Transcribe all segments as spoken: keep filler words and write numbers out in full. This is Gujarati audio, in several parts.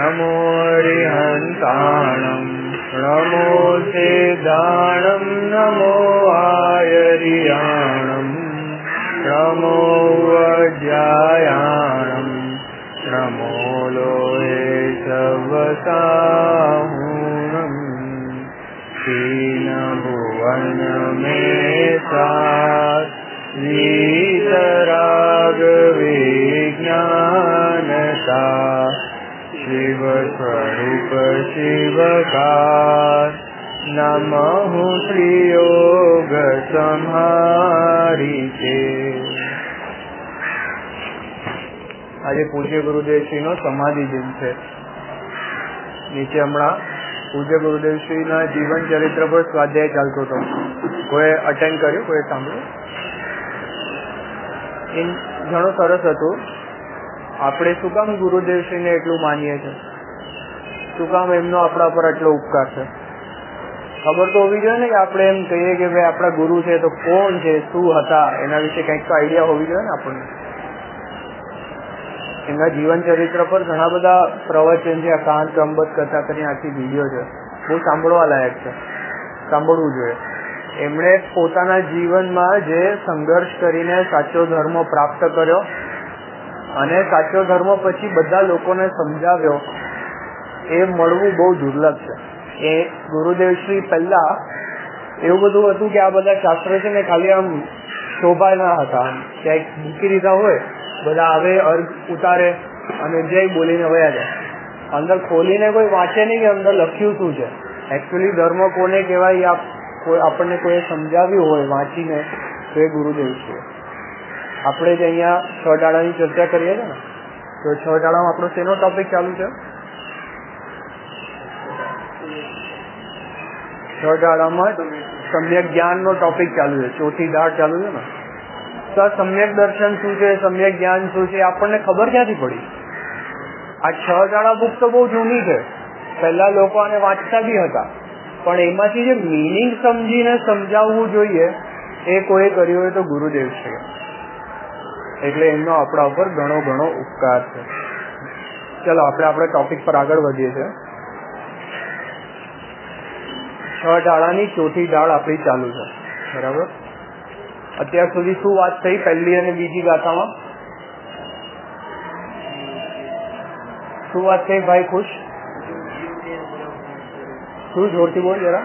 नमो हरिहंताणं नमो सिद्धाणं नमो आयरियाणं नमो वज्रायाणं नमो लोहे सवसाहुणं तीन भुवन में सात वीतराग विज्ञानता शिव स्वरूप शिवकार नमः श्री योग संहारी के। आज पूज्य गुरुदेव श्री नो समाधि दिन है। नीचे हमणा पूज्य गुरुदेव श्री ना जीवन चरित्र पर स्वाध्याय चालतो तो कोई अटेन्ड कर्यो, कोई सांभळ्यो? इन घणो सरस हतुं। આપણે શું કામ ગુરુદેવશ્રીને એટલું માનીએ છીએ? શું કામ એમનો આપણા પર આટલો ઉપકાર છે? ખબર તો હોવી જોઈએ ને કે આપણે એમ કહીએ કે ભાઈ આપણા ગુરુ છે તો કોણ છે, શું હતા, એના વિશે કંઈક તો આઈડિયા હોવી જોઈએ ને આપણને. એમના જીવન ચરિત્ર પર ઘણા બધા પ્રવચન છે, કાંત કંબત કથા કરીને આખી વિડીયો છે, બહુ સાંભળવા લાયક છે, સાંભળવું જોઈએ. એમણે પોતાના જીવનમાં જે સંઘર્ષ કરીને સાચો ધર્મ પ્રાપ્ત કર્યો અને સાચો ધર્મ પછી બધા લોકોને સમજાવ્યો, એ મળવું બહુ દુર્લભ છે. એ ગુરુદેવશ્રી પહેલા એવું બધું હતું કે આ બધા શાસ્ત્રો છે ને ખાલી આમ શોભાના હતા, ક્યાંક મૂકી દીધા હોય, બધા આવે અર્ઘ ઉતારે અને જય બોલીને વયા જાય. અંદર ખોલીને કોઈ વાંચે નહીં કે અંદર લખ્યું શું છે, એકચ્યુઅલી ધર્મ કોને કહેવાય આપણને કોઈ સમજાવ્યું હોય વાંચીને, તો એ ગુરુદેવશ્રી. આપણે જે અહીંયા છ ડાળાની ચર્ચા કરીએ છીએ ને, તો છ ડાળામાં આપણો શેનો ટોપિક ચાલુ છે? છ ડાળામાં સમ્યક જ્ઞાનનો ટોપિક ચાલુ છે, ચોથી દાળ ચાલુ છે ને. તો આ સમ્યક દર્શન શું છે, સમ્યક જ્ઞાન શું છે, આપણને ખબર ક્યાંથી પડી? આ છ ડાળા બુક તો બહુ જૂની છે, પહેલા લોકો આને વાંચતા બી હતા, પણ એમાંથી જે મિનિંગ સમજીને સમજાવવું જોઈએ એ કોઈ કર્યું હોય તો ગુરુદેવ છે. એટલે એમનો આપણા ઉપર ઘણો ઘણો ઉપકાર છે. ચલો આપણે આપણે ટોપિક પર આગળ વધીએ છીએ. છ ડાળાની ચોથી ડાળ આપણી ચાલુ છે, બરાબર? અત્યાર સુધી શું વાત થઈ પહેલી અને બીજી ગાથામાં? શું વાત થઈ ભાઈ ખુશ? શું જોરથી બોલ જરા.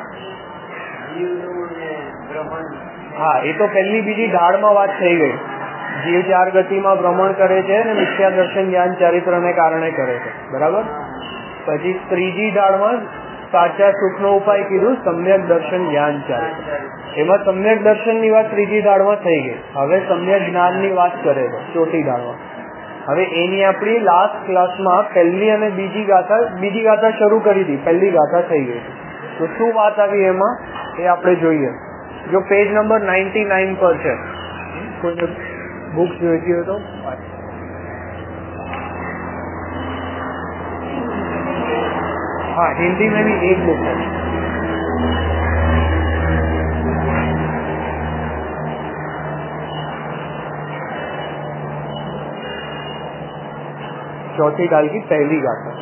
હા, એ તો પહેલી બીજી ઢાળમાં વાત થઈ ગઈ. જીવ ચાર ગતિમાં ભ્રમણ કરે છે અને મિથ્યા દર્શન જ્ઞાન ચારિત્રને કારણે કરે છે, બરાબર? પછી ત્રીજી ઢાળમાં સાચા સુખનો ઉપાય કીધું, સમ્યક દર્શન જ્ઞાન ચારિત્ર. એમાં સમ્યક દર્શનની વાત ત્રીજી ઢાળમાં થઈ ગઈ. હવે સમ્યક જ્ઞાનની વાત કરે છે ચોથી ઢાળમાં. હવે એની આપણી લાસ્ટ ક્લાસમાં પહેલી અને બીજી ગાથા બીજી ગાથા શરૂ કરી હતી, પહેલી ગાથા થઈ ગઈ. તો શું વાત આવી એમાં એ આપણે જોઈએ. જો પેજ નંબર નાઇન્ટી નાઇન પર છે, કોઈ બુક જોઈતી હોય તો. हाँ, हिंदी में भी एक बुक है. चौथी दाल की पहली गाथा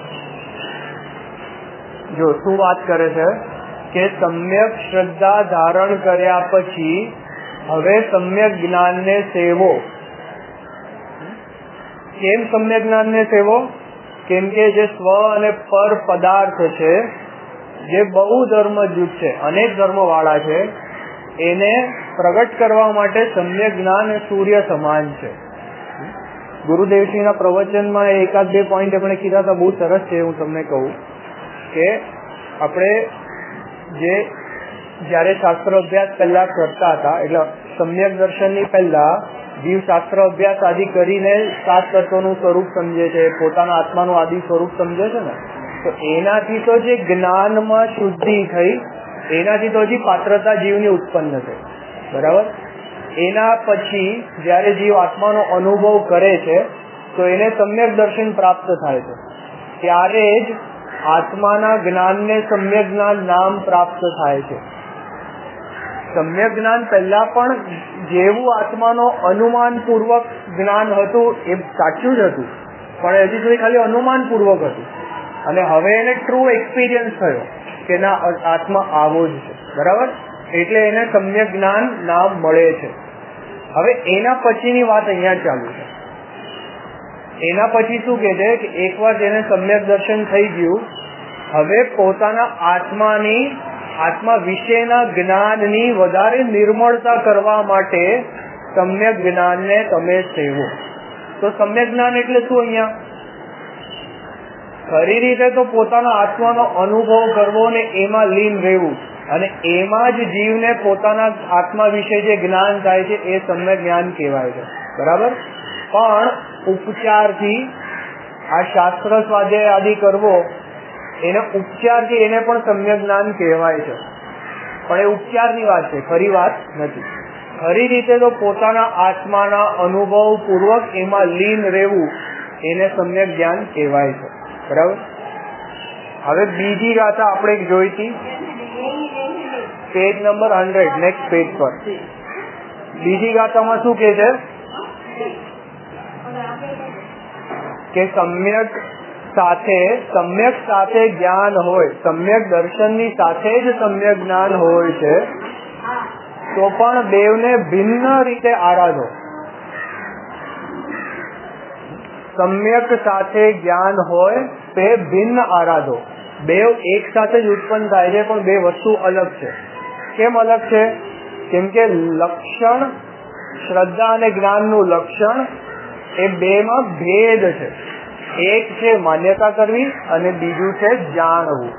जो શું વાત કરે છે કે સમ્યક શ્રદ્ધા ધારણ કર્યા પછી હવે સમ્યક જ્ઞાનને સેવો. કેમ સમ્યક જ્ઞાનને સેવો? કેમ કે જે સ્વ અને પર પદાર્થ છે, જે બહુ ધર્મ જૂથ છે, અનેક ધર્મ વાળા છે, એને પ્રગટ કરવા માટે સમ્યક જ્ઞાન એ સૂર્ય સમાન છે. ગુરુદેવશ્રીના પ્રવચનમાં એકાદ બે પોઈન્ટ આપણે કીધા હતા, બહુ સરસ છે. હું તમને કહું કે આપણે જે જયારે શાસ્ત્ર અભ્યાસ પહેલા કરતા હતા, એટલે સમ્યક દર્શનની પહેલા જીવ શાસ્ત્ર અભ્યાસ આદિ કરીને સાત તત્વોનું સ્વરૂપ સમજે છે, પોતાના આત્માનું આદિ સ્વરૂપ સમજે છે ને, તો એનાથી તો જે જ્ઞાનમાં શુદ્ધિ થઈ, એનાથી તો હજી પાત્રતા જીવની ઉત્પન્ન થઈ, બરાબર? એના પછી જયારે જીવ આત્માનો અનુભવ કરે છે તો એને સમ્યક દર્શન પ્રાપ્ત થાય છે. ત્યારે જ આત્માના જ્ઞાનને સમ્યક જ્ઞાન નામ પ્રાપ્ત થાય છે. સમ્યક જ્ઞાન પહેલા પણ જેવું આત્માનો અનુમાન પૂર્વક જ્ઞાન હતું એ સાચું જ હતું, પણ હજી સુધી ખાલી અનુમાન પૂર્વક હતું. અને હવે એને ટ્રુ એક્સપિરિયન્સ થયો કે ના આત્મા આવો જ છે, બરાબર, એટલે એને સમ્યક જ્ઞાન નામ મળે છે. હવે એના પછીની વાત અહીંયા ચાલુ છે. એના પછી શું કે છે કે એકવાર જેને સમ્યક દર્શન થઈ ગયું, હવે પોતાના આત્માની આત્મા વિશેના જ્ઞાનની વધારે નિર્મળતા કરવા માટે સમ્યક જ્ઞાનને તમે સેવો. તો સમ્યક જ્ઞાન એટલે શું? અહીંયા ખરી રીતે તો પોતાના આત્માનો અનુભવ કરવો ને એમાં લીન રહેવું, અને એમાં જ જીવને પોતાના આત્મા વિશે જે જ્ઞાન થાય છે એ સમ્યક જ્ઞાન કહેવાય છે, બરાબર. પણ ઉપચારથી આ શાસ્ત્ર સ્વાધ્યાય આદિ કરવો, એને ઉપચારથી એને પણ સમ્યક જ્ઞાન કહેવાય છે. પણ એ ઉપચારની વાત છે, ખરી વાત નથી. ખરી રીતે તો પોતાના આત્માના અનુભવ પૂર્વક એમાં લીન રહેવું એને સમ્યક જ્ઞાન કહેવાય છે, બરાબર. હવે બીજી ગાથા આપણે જોઈ હતી page number hundred, next page પર. બીજી ગાથામાં શું કે છે કે સમ્યક સાથે સમ્યક સાથે જ્ઞાન હોય, સમ્યક દર્શનની સાથે જ સમ્યક જ્ઞાન હોય છે, તો પણ બેવને ભિન્ન રીતે આરાધો. સમ્યક સાથે જ્ઞાન હોય તે ભિન્ન આરાધો. બેવ એક સાથે જ ઉત્પન્ન થાય છે, પણ બે વસ્તુ અલગ છે. કેમ અલગ છે? કેમ કે લક્ષણ, શ્રદ્ધા અને જ્ઞાનનું લક્ષણ એ બે માં ભેદ છે. એક છે માન્યતા કરવી અને બીજું છે જાણવું.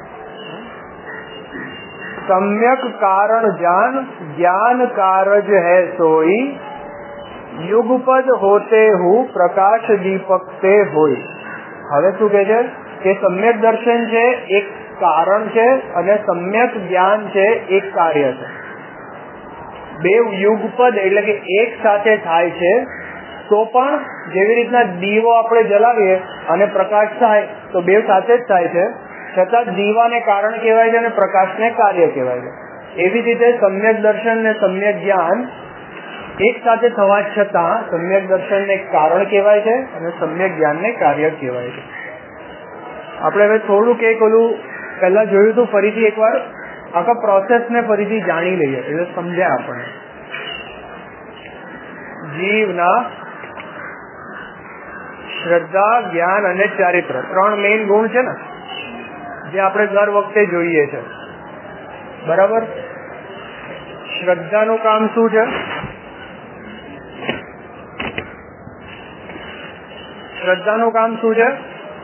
सम्यक कारण जान ज्ञान कारज है सोई, युगपद होते हूँ प्रकाश दीपक ते होई. હવે શું કહે છે કે સમ્યક દર્શન છે એક કારણ છે અને સમ્યક જ્ઞાન છે એક કાર્ય છે. બે યુગપદ એટલે કે એક સાથે થાય છે, તો પણ જેવી રીતના દીવો આપણે જલાવીએ અને પ્રકાશ થાય તો બે સાથે જ થાય છે, છતાં દીવાને કારણ કહેવાય છે અને પ્રકાશને કાર્ય કહેવાય છે. એવી રીતે સમ્યક દર્શન ને સમ્યક જ્ઞાન એક સાથે થવા છતાં સમ્યક દર્શનને કારણ કહેવાય છે અને સમ્યક જ્ઞાનને કાર્ય કહેવાય છે. આપણે હવે થોડુંક એક ઓલું પહેલા જોયું હતું, ફરીથી એકવાર આખા પ્રોસેસને ફરીથી જાણી લઈએ એટલે સમજ્યા આપણે. જીવના શ્રદ્ધા, જ્ઞાન અને ચારિત્ર ત્રણ મેઇન ગુણ છે ને, જે આપણે દર વખતે જોઈએ છે, બરાબર. શ્રદ્ધાનું કામ શું છે? શ્રદ્ધાનું કામ શું છે?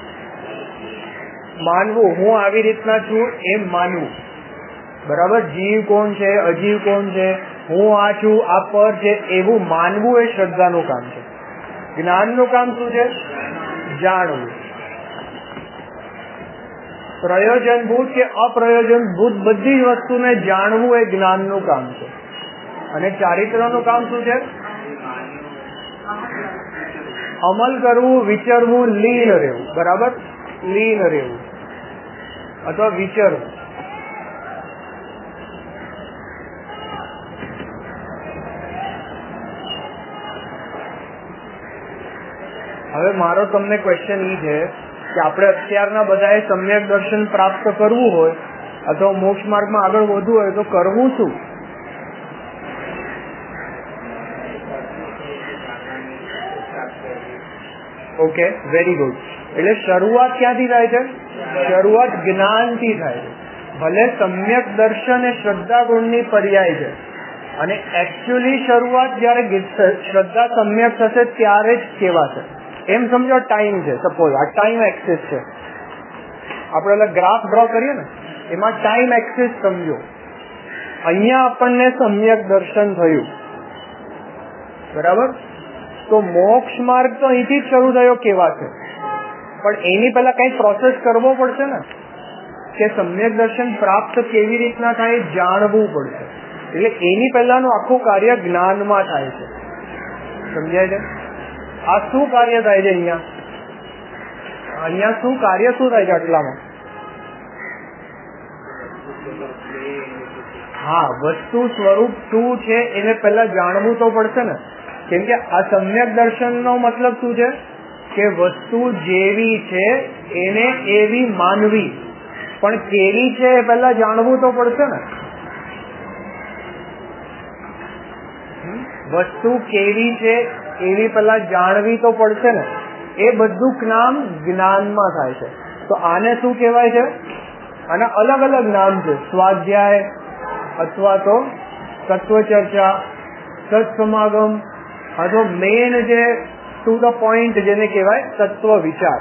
માનવું, હું આવી રીતના છું એમ માનવું, બરાબર. જીવ કોણ છે, અજીવ કોણ છે, હું આ છું, આ પર છે, એવું માનવું એ શ્રદ્ધાનું કામ છે. જ્ઞાનનું કામ શું છે? જાણવું. પ્રયોજનભૂત કે અપ્રયોજનભૂત બધી જ વસ્તુને જાણવું એ જ્ઞાનનું કામ છે. અને ચારિત્રનું કામ શું છે? અમલ કરવું, વિચરવું, લીન રહેવું, બરાબર. લીન રહેવું અથવા વિચરવું. હવે મારો તમને ક્વેશ્ચન એ છે કે આપણે અત્યારના બધાએ સમ્યક દર્શન પ્રાપ્ત કરવું હોય અથવા મોક્ષ માર્ગમાં આગળ વધવું હોય તો કરવું શું? Okay, very good. એટલે શરૂઆત ક્યાંથી થાય છે? શરૂઆત જ્ઞાનથી થાય છે. ભલે સમ્યક દર્શન એ શ્રદ્ધા ગુણની પર્યાય છે, અને એકચ્યુઅલી શરૂઆત જયારે શ્રદ્ધા સમ્યક થશે ત્યારે જ કહેવાશે. એમ સમજો ટાઈમ છે, સપોઝ આ ટાઈમ એક્સિસ છે, આપણે ગ્રાફ ડ્રો કરીએ ને એમાં ટાઈમ એક્સિસ સમજો. અહીંયા આપણને સમ્યક દર્શન થયું, બરાબર. તો મોક્ષ માર્ગ તો અહીંથી જ શરૂ થયો કહેવાશે, પણ એની પહેલા કઈ પ્રોસેસ કરવો પડશે ને, કે સમ્યક દર્શન પ્રાપ્ત કેવી રીતના થાય જાણવું પડશે. એટલે એની પહેલાનું આખું કાર્ય જ્ઞાનમાં થાય છે. સમજાય છે? આ શું કાર્ય થાય છે અહીંયા? અહીંયા શું કાર્ય શું થાય છે આટલામાં? હા, વસ્તુ સ્વરૂપ શું છે એને પહેલા જાણવું તો પડશે ને. કેમ કે આ સમ્યક દર્શન નો મતલબ શું છે? કે વસ્તુ જેવી છે એને એવી માનવી, પણ કેવી છે એ પહેલા જાણવું તો પડશે ને. વસ્તુ કેવી છે એવી પહેલા જાણવી તો પડશે ને. એ બધું નામ જ્ઞાનમાં થાય છે. તો આને શું કહેવાય છે? આના અલગ અલગ નામ છે. સ્વાધ્યાય અથવા તો તત્વચર્ચા, સત્સમાગમ, અથવા મેન જે ટુ ધ પોઈન્ટ જેને કહેવાય તત્વ વિચાર.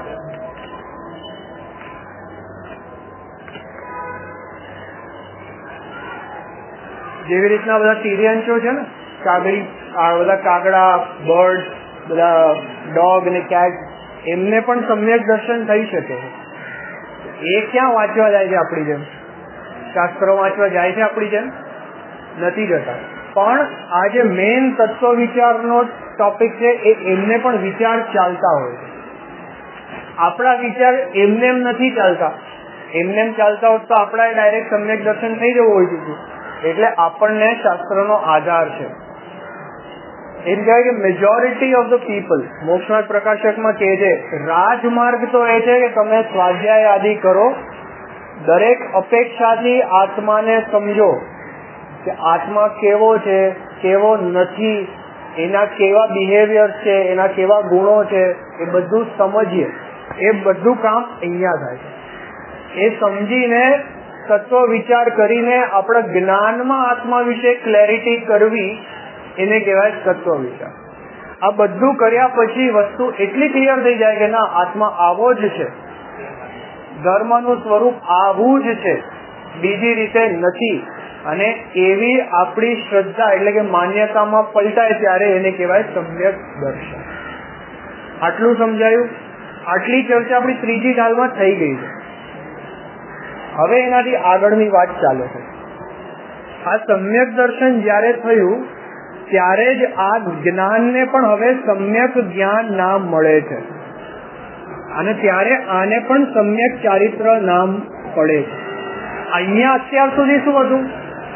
જેવી રીતના બધા તિર્યંશો છે ને, કાગડી, આ બધા કાગડા, બર્ડ, બધા ડોગ ને કેટ, એમને પણ સમ્યક દર્શન થઈ શકે છે. એ ક્યાં વાંચવા જાય છે આપણી જેમ? શાસ્ત્રો વાંચવા જાય છે આપણી જેમ? નથી જતા. પણ આ જે મેઇન તત્વ વિચારનો ટોપિક છે એ એમને પણ વિચાર ચાલતા હોય છે. આપણા વિચાર એમને એમ નથી ચાલતા. એમને એમ ચાલતા હોત તો આપણા ડાયરેક્ટ સમ્યક દર્શન થઈ જવું હોય છે. એટલે આપણને શાસ્ત્રનો આધાર છે. એમ કહેવાય કે મેજોરિટી ઓફ ધ પીપલ, મોક્ષમાર્ગ પ્રકાશકમાં કહે છે, રાજમાર્ગ તો એ છે કે તમે સ્વાધ્યાય આદિ કરો, દરેક અપેક્ષાથી આત્માને સમજો કે આત્મા કેવો છે, કેવો નથી, એના કેવા બિહેવિયર છે, એના કેવા ગુણો છે, એ બધું સમજીએ. એ બધું કામ અહીંયા થાય છે. એ સમજીને તત્વ વિચાર કરીને આપણા જ્ઞાનમાં આત્મા વિશે ક્લેરિટી કરવી, એને કહેવાય તત્વ વિચાર. આ બધું કર્યા પછી વસ્તુ એટલી ક્લિયર થઈ જાય કે ના, આત્મા આવો જ છે, ધર્મનું સ્વરૂપ આવું જ છે, બીજી રીતે નથી. અને એવી આપણી શ્રદ્ધા એટલે કે માન્યતામાં પલટાય ત્યારે એને કહેવાય સમ્યક દર્શન. આટલું સમજાયું? આટલી ચર્ચા આપણી ત્રીજી ઢાલમાં થઈ ગઈ છે. હવે એનાથી આગળની વાત ચાલે છે. આ સમ્યક દર્શન જ્યારે થયું ત્યારે જ આ જ્ઞાનને પણ હવે સમ્યક જ્ઞાન નામ મળે છે. અને ત્યારે આને પણ સમ્યક ચારિત્ર નામ પડે છે. અહીંયા અત્યાર સુધી શું હતું?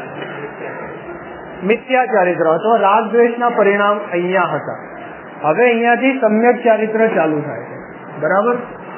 મિથ્યા ચારિત્ર અથવા રાગ દ્વેષના પરિણામ અહીંયા હતા. હવે અહીંયાથી સમ્યક ચારિત્ર ચાલુ થાય છે. બરાબર?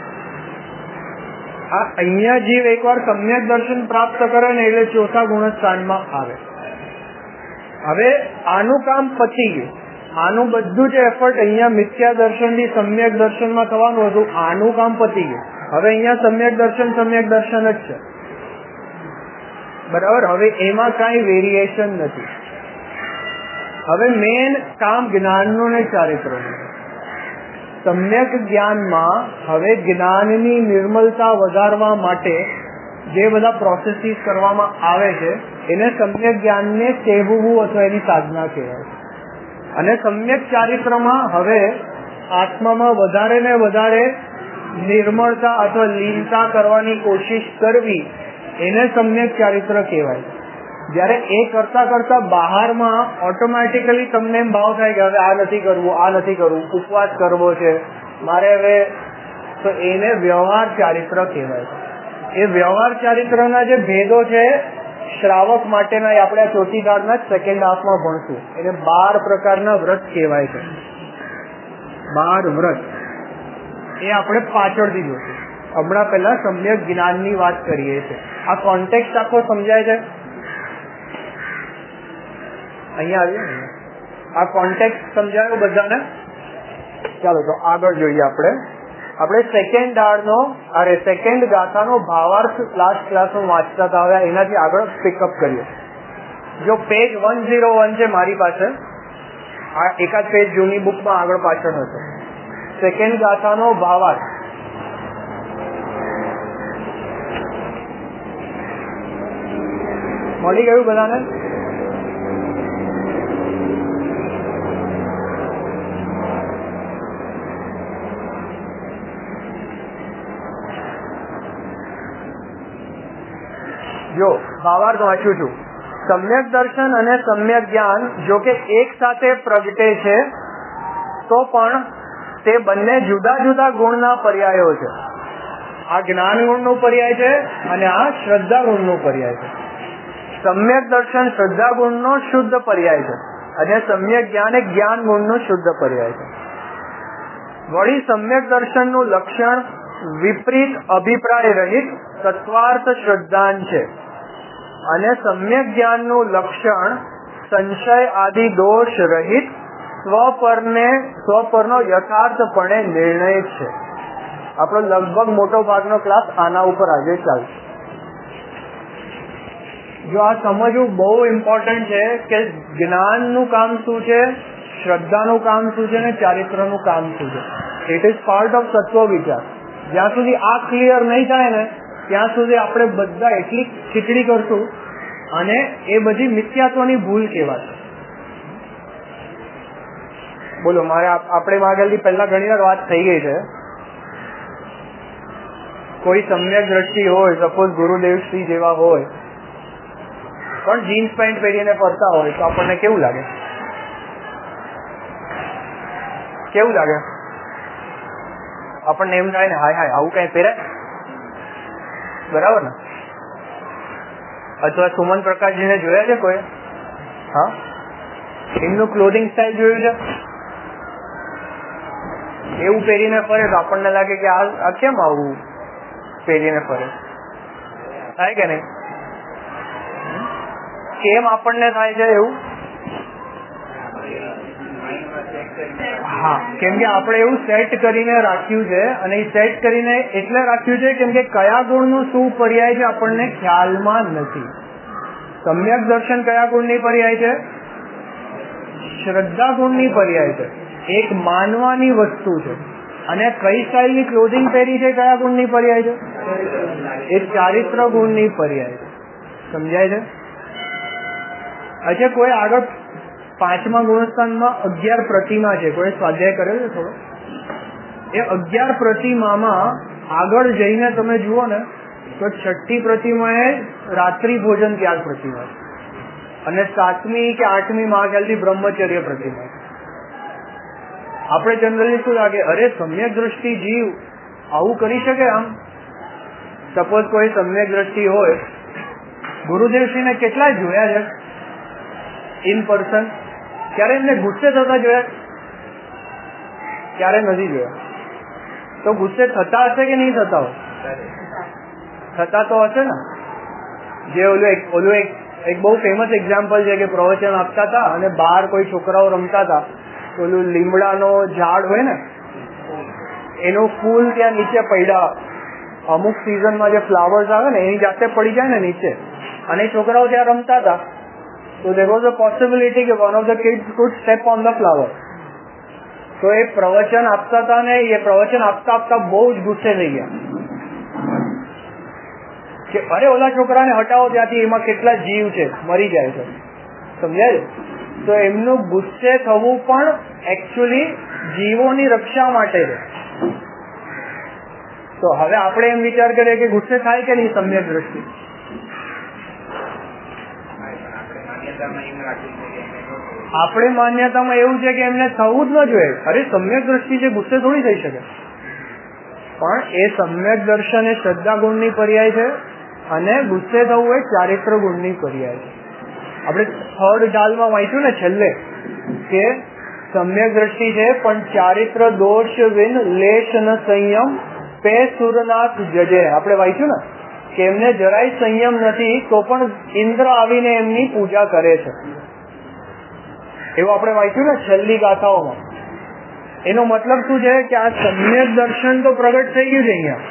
આ અહીંયા જીવ એકવાર સમ્યક દર્શન પ્રાપ્ત કરે ને એટલે ચોથા ગુણસ્થાનમાં આવે. હવે આનું કામ પતી ગયું. આનું બધું જે એફર્ટ અહીંયા મિથ્યા દર્શન થી સમ્યક દર્શનમાં થવાનું હતું, આનું કામ પતી ગયું. હવે અહીંયા સમ્યક દર્શન સમ્યક દર્શન જ છે. બરાબર? હવે એમાં કઈ વેરિએશન નથી. હવે મેન કામ જ્ઞાનનું ને ચારિત્રનું. સમ્યક જ્ઞાનમાં હવે જ્ઞાનની નિર્મલતા વધારવા માટે જે બધા પ્રોસેસીસ કરવામાં આવે છે એને સમ્યક જ્ઞાનને સેવવું અથવા એની સાધના કહેવાય છે. અને સમ્યક ચારિત્રમાં હવે આત્મામાં વધારે ને વધારે નિર્મળતા અથવા લીનતા કરવાની કોશિશ કરવી, એને સમ્યક ચારિત્ર કહેવાય. જયારે એ કરતા કરતા બહારમાં ઓટોમેટિકલી તમને એમ ભાવ થાય કે હવે આ નથી કરવું, આ નથી કરવું, ઉપવાસ કરવો છે મારે હવે, તો એને વ્યવહાર ચારિત્ર કહેવાય. એ વ્યવહાર ચારિત્રના જે ભેદો છે શ્રાવક માટેના, આપણે ચોથી દાળના સેકન્ડ હાફમાં ભણશું. એને બાર પ્રકારના વ્રત કહેવાય છે. બાર વ્રત એ આપણે પાછળથી જોશું. હમણાં પહેલા સમ્યક જ્ઞાનની વાત કરીએ છીએ. આ કોન્ટેક્સ્ટ આખો સમજાય છે? અહીંયા આવીએ. આ કોન્ટેક્સ્ટ સમજાયો બધાને? ચાલો તો આગળ જોઈએ. આપણે આપણે સેકન્ડ દાળનો અરે સેકન્ડ ગાથાનો ભાવાર્થ લાસ્ટ ક્લાસમાં વાંચતા હતા. હવે એનાથી આગળ પિકઅપ કરીએ. જો પેજ વન ઝીરો વન છે મારી પાસે, આ એકાદ પેજ જૂની બુકમાં આગળ પાછળ હતો. સેકન્ડ ગાથાનો ભાવાર્થ. મળી ગયું બધાને? જો ભાવાર્થ વાંચું છું. સમ્યક દર્શન અને સમ્યક જ્ઞાન જો કે એક સાથે પ્રગટે છે તો પણ તે બંને જુદા જુદા ગુણના પર્યાયો છે. આ જ્ઞાન ગુણનો પર્યાય છે અને આ શ્રદ્ધા ગુણનો પર્યાય છે. સમ્યક દર્શન શ્રદ્ધા ગુણનો શુદ્ધ પર્યાય છે અને સમ્યક જ્ઞાન એ જ્ઞાન ગુણનો શુદ્ધ પર્યાય છે. વળી સમ્યક દર્શનનું લક્ષણ વિપરીત અભિપ્રાય રહિત તત્વાર્થ શ્રદ્ધાન છે અને સમ્યક જ્ઞાનનું લક્ષણ સંશય આદિ દોષ રહિત સ્વપરને સ્વપરનો યથાર્થપણે નિર્ણય છે. આપણો લગભગ મોટો ભાગનો ક્લાસ આના ઉપર આજે ચાલશે. જો આ સમજવું બહુ ઇમ્પોર્ટન્ટ છે કે જ્ઞાનનું કામ શું છે, શ્રદ્ધાનું કામ શું છે અને ચારિત્રનું કામ શું છે. ઇટ ઇઝ પાર્ટ ઓફ તત્વ વિચાર. જ્યાં સુધી આ ક્લિયર નહીં થાય ને ત્યાં સુધી આપણે બધા એટલી ખીચડી કરશું અને એ બધી મિથ્યાત્વની ભૂલ કહેવાશે. બોલો, મારે આપણે આગળથી પહેલા ઘણી વાર વાત થઈ ગઈ છે. કોઈ સમ્યક દ્રષ્ટિ હોય, સપોઝ ગુરુદેવશ્રી જેવા હોય પણ જીન્સ પેન્ટ પહેરીને ફરતા હોય તો આપણને કેવું લાગે? કેવું લાગે? આપણને એમ થાય ને, હાય હાય આવું કઈ પહેરાય, બરાબર ને? અથવા સુમન પ્રકાશજીને જોયા છે કોઈ? હા, એમનું ક્લોધિંગ સ્ટાઇલ જોયું છે? એવું પહેરીને ફરે તો આપણને લાગે કે આ કેમ આવું પહેરીને ફરે, થાય કે નહીં? કેમ આપણને થાય છે એવું? હા, કેમ કે આપણે એવું સેટ કરીને રાખ્યું છે, અને એ સેટ કરીને એટલે રાખ્યું છે કેમ કે કયા ગુણનું શું પર્યાય છે આપણને ખ્યાલમાં નથી. સમ્યક દર્શન કયા ગુણની પર્યાય છે? શ્રદ્ધા ગુણની પર્યાય છે. એક માનવાની વસ્તુ છે. અને કઈ સ્ટાઇલની ક્લોધિંગ પહેરી છે કયા ગુણની પર્યાય છે? એ ચારિત્ર ગુણની પર્યાય છે. સમજાય છે? અચ્છા, કોઈ આગળ પાંચમા ગુણસ્થાનમાં અગિયાર પ્રતિમા છે, કોઈ સ્વાધ્યાય કર્યો છે થોડો? એ અગિયાર પ્રતિમામાં આગળ જઈને તમે જુઓ ને તો છઠ્ઠી પ્રતિમા એ રાત્રિ ભોજન ત્યાગ પ્રતિમા છે, અને સાતમી કે આઠમી મહાખ્યાલથી બ્રહ્મચર્ય પ્રતિમા છે. આપણે જનરલી શું લાગે, અરે સમ્યક દ્રષ્ટિ જીવ આવું કરી શકે? આમ સપોઝ કોઈ સમ્યક દ્રષ્ટિ હોય, ગુરુદેવશ્રીને કેટલા જોયા છે ઇન પર્સન? ક્યારે એમને ગુસ્સે થતા જોયા? ક્યારે નથી જોયા. તો ગુસ્સે થતા હશે કે નહીં થતા હોય? થતા તો હશે ને. જે ઓલું એક ઓલું એક એક બહુ ફેમસ એક્ઝામ્પલ છે કે પ્રવચન આપતા હતા અને બહાર કોઈ છોકરાઓ રમતા હતા, ઓલું લીમડાનો ઝાડ હોય ને એનું ફૂલ ત્યાં નીચે પડ્યા. અમુક સિઝનમાં જે ફ્લાવર્સ આવે ને એની જાતે પડી જાય ને નીચે, અને છોકરાઓ ત્યાં રમતા હતા. So there was a possibility કે one of the kids could step on the flower. તો એ પ્રવચન આપતા હતા ને એ પ્રવચન આપતા આપતા બહુ જ ગુસ્સે થઈ ગયા કે અરે ઓલા છોકરાને હટાવો ત્યાંથી, એમાં કેટલા જીવ છે, મરી જાય છે. સમજાય? તો એમનું ગુસ્સે થવું પણ એકચ્યુઅલી જીવોની રક્ષા માટે છે. તો હવે આપણે એમ વિચાર કરીએ કે ગુસ્સે થાય કે નહીં સમ્યક દ્રષ્ટિ? આપણે માન્યતામાં એવું છે કે એમને થવું જ ન જોઈએ. અરે સમ્યક દ્રષ્ટિ છે, ગુસ્સે થોડી થઈ શકે. પણ એ સમ્યક દર્શન એ શ્રદ્ધા ગુણની પર્યાય છે અને ગુસ્સે થવું એ ચારિત્ર ગુણની પર્યાય છે. આપણે થર્ડ ઢાલમાં વાંચ્યું ને છેલ્લે કે સમ્યક દ્રષ્ટિ છે પણ ચારિત્ર દોષ વિન લેશ ન સંયમ પે સુરનાથ જજે. આપણે વાંચ્યું ને કે એમને જરાય સંયમ નથી તો પણ ઇન્દ્ર આવીને એમની પૂજા કરે છે. એવું આપણે વાંચ્યું ને છેલ્લી ગાથાઓમાં. એનો મતલબ શું છે કે આ સમ્યક દર્શન તો પ્રગટ થઈ ગયું છે અહીંયા.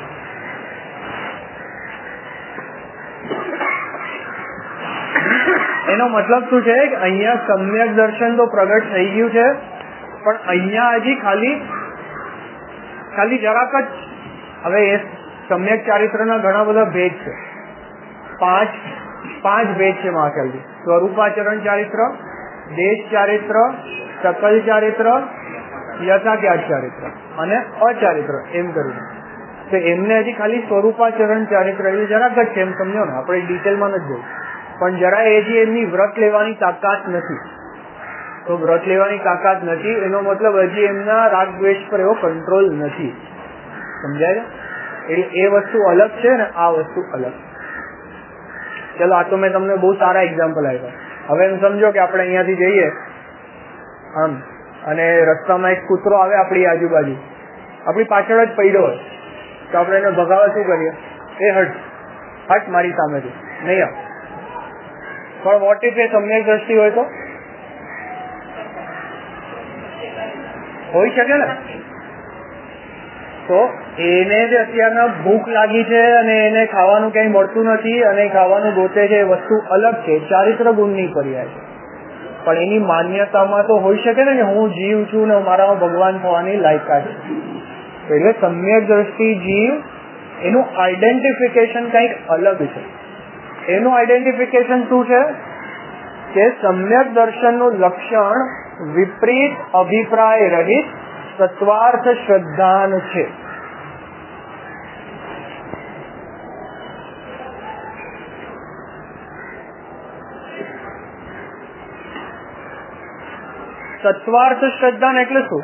એનો મતલબ શું છે કે અહીંયા સમ્યક દર્શન તો પ્રગટ થઈ ગયું છે, પણ અહીંયા હજી ખાલી ખાલી જરાક જ. હવે એ સમ્યક ચારિત્રના ઘણા બધા ભેદ છે. પાંચ પાંચ ભેદ છે મહાકાલજી. સ્વરૂપાચરણ ચારિત્ર, દેશ ચારિત્ર, સકલ ચારિત્ર, યથાખ્યાત ચારિત્ર અને અચારિત્ર એમ કરીને. તો એમને હજી ખાલી સ્વરૂપાચરણ ચારિત્ર એ જરાક જ છે એમ સમજો ને, આપણે ડિટેલમાં નથી જોયું. પણ જરા એ જે એમની વ્રત લેવાની તાકાત નથી. તો વ્રત લેવાની તાકાત નથી એનો મતલબ હજી એમના રાગ દ્વેષ પર એવો કંટ્રોલ નથી. સમજાય? એટલે એ વસ્તુ અલગ છે ને આ વસ્તુ અલગ. ચલો, આ તો મેં તમને બહુ સારા એક્ઝામ્પલ આપ્યા. હવે એમ સમજો કે આપણે અહીંયાથી જઈએ આમ, અને રસ્તામાં એક કૂતરો આવે આપણી આજુબાજુ, આપણી પાછળ જ પડ્યો હોય તો આપણે એને ભગાવવા શું કરીએ? એ હટ હટ મારી સામેથી નહીં આવ. પણ વોટ ઇફ એ સમ્યક દ્રષ્ટિ હોય તો હોઈ શકે ને. તો એને જે અત્યારના ભૂખ લાગી છે અને એને ખાવાનું ક્યાંય મળતું નથી અને ખાવાનું ગોતે છે એ વસ્તુ અલગ છે, ચારિત્ર ગુણની પર્યાય છે. પણ એની માન્યતામાં તો હોઈ શકે ને કે હું જીવ છું ને મારામાં ભગવાન થવાની લાયકાત છે. એટલે સમ્યક દ્રષ્ટિ જીવ એનું આઈડેન્ટિફિકેશન કંઈક અલગ છે. એનું આઈડેન્ટિફિકેશન શું છે કે સમ્યક દર્શનનું લક્ષણ વિપરીત અભિપ્રાય રહિત સત્વાર્થ શ્રદ્ધાન છે. સત્વાર્થ શ્રદ્ધાન એટલે શું?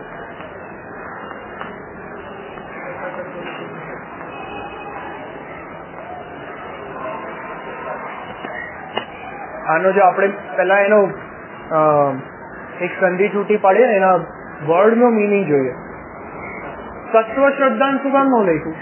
આનો જો આપણે પેલા એનો એક સંધિ છૂટી પાડીએ ને એના વર્ડ નો મિનિંગ જોઈએ. તત્વ શ્રદ્ધાન શું કામ નો લઈશું?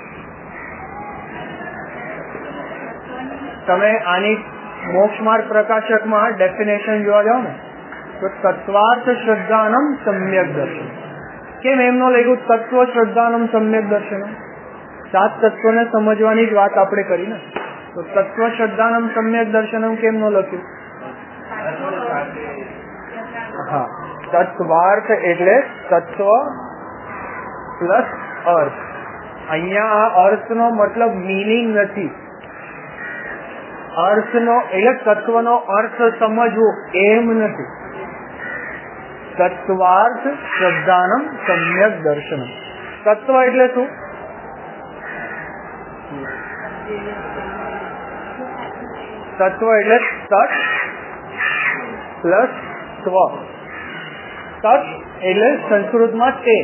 તમે આની મોક્ષ માર્ગ પ્રકાશકમાં ડેફિનેશન જોવા જાઓ ને તો તત્વાર્થ શ્રદ્ધાનમ સમ્યક દર્શન. કેમ એમનો લખ્યું તત્વ શ્રદ્ધાનમ સમ્યક દર્શન? સાત તત્વને સમજવાની જ વાત આપણે કરી ને, તો તત્વ શ્રદ્ધાનમ સમ્યક દર્શનમ કેમ નો લખ્યું? હા, તત્વાર્થ એટલે તત્વ પ્લસ અર્થ. અહીંયા આ અર્થનો મતલબ મિનિંગ નથી. અર્થનો એટલે તત્વનો અર્થ સમજવું એમ નથી. તત્વાર્થ શ્રદ્ધાનમ સમ્યક દર્શનમ. તત્વ એટલે શું? તત્વ એટલે તત્ પ્લસ સ્વ. તત્ એટલે સંસ્કૃતમાં તે,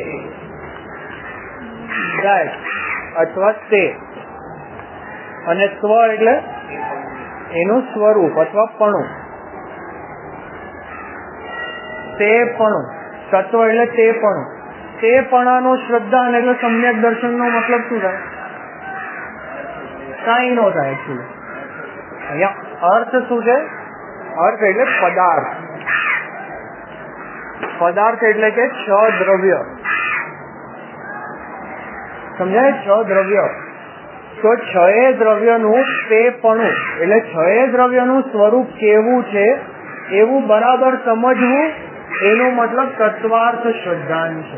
અથવા તે, અને સ્વ એટલે એનું સ્વરૂપ અથવા પણું, તે પણું. તત્વ એટલે તે પણું. તે પણાનો શ્રદ્ધા એટલે સમ્યક દર્શન નો મતલબ શું થાય? કાંઈ નો થાય એકચ્યુઅલી. અહીંયા અર્થ શું છે? અર્થ એટલે પદાર્થ. પદાર્થ એટલે કે છ દ્રવ્ય. સમજાય? છ દ્રવ્ય. તો છ એ દ્રવ્યનું તે પણું એટલે છ એ દ્રવ્યનું સ્વરૂપ કેવું છે એવું બરાબર સમજવું, એનો મતલબ તત્વાર્થ શ્રદ્ધાન છે.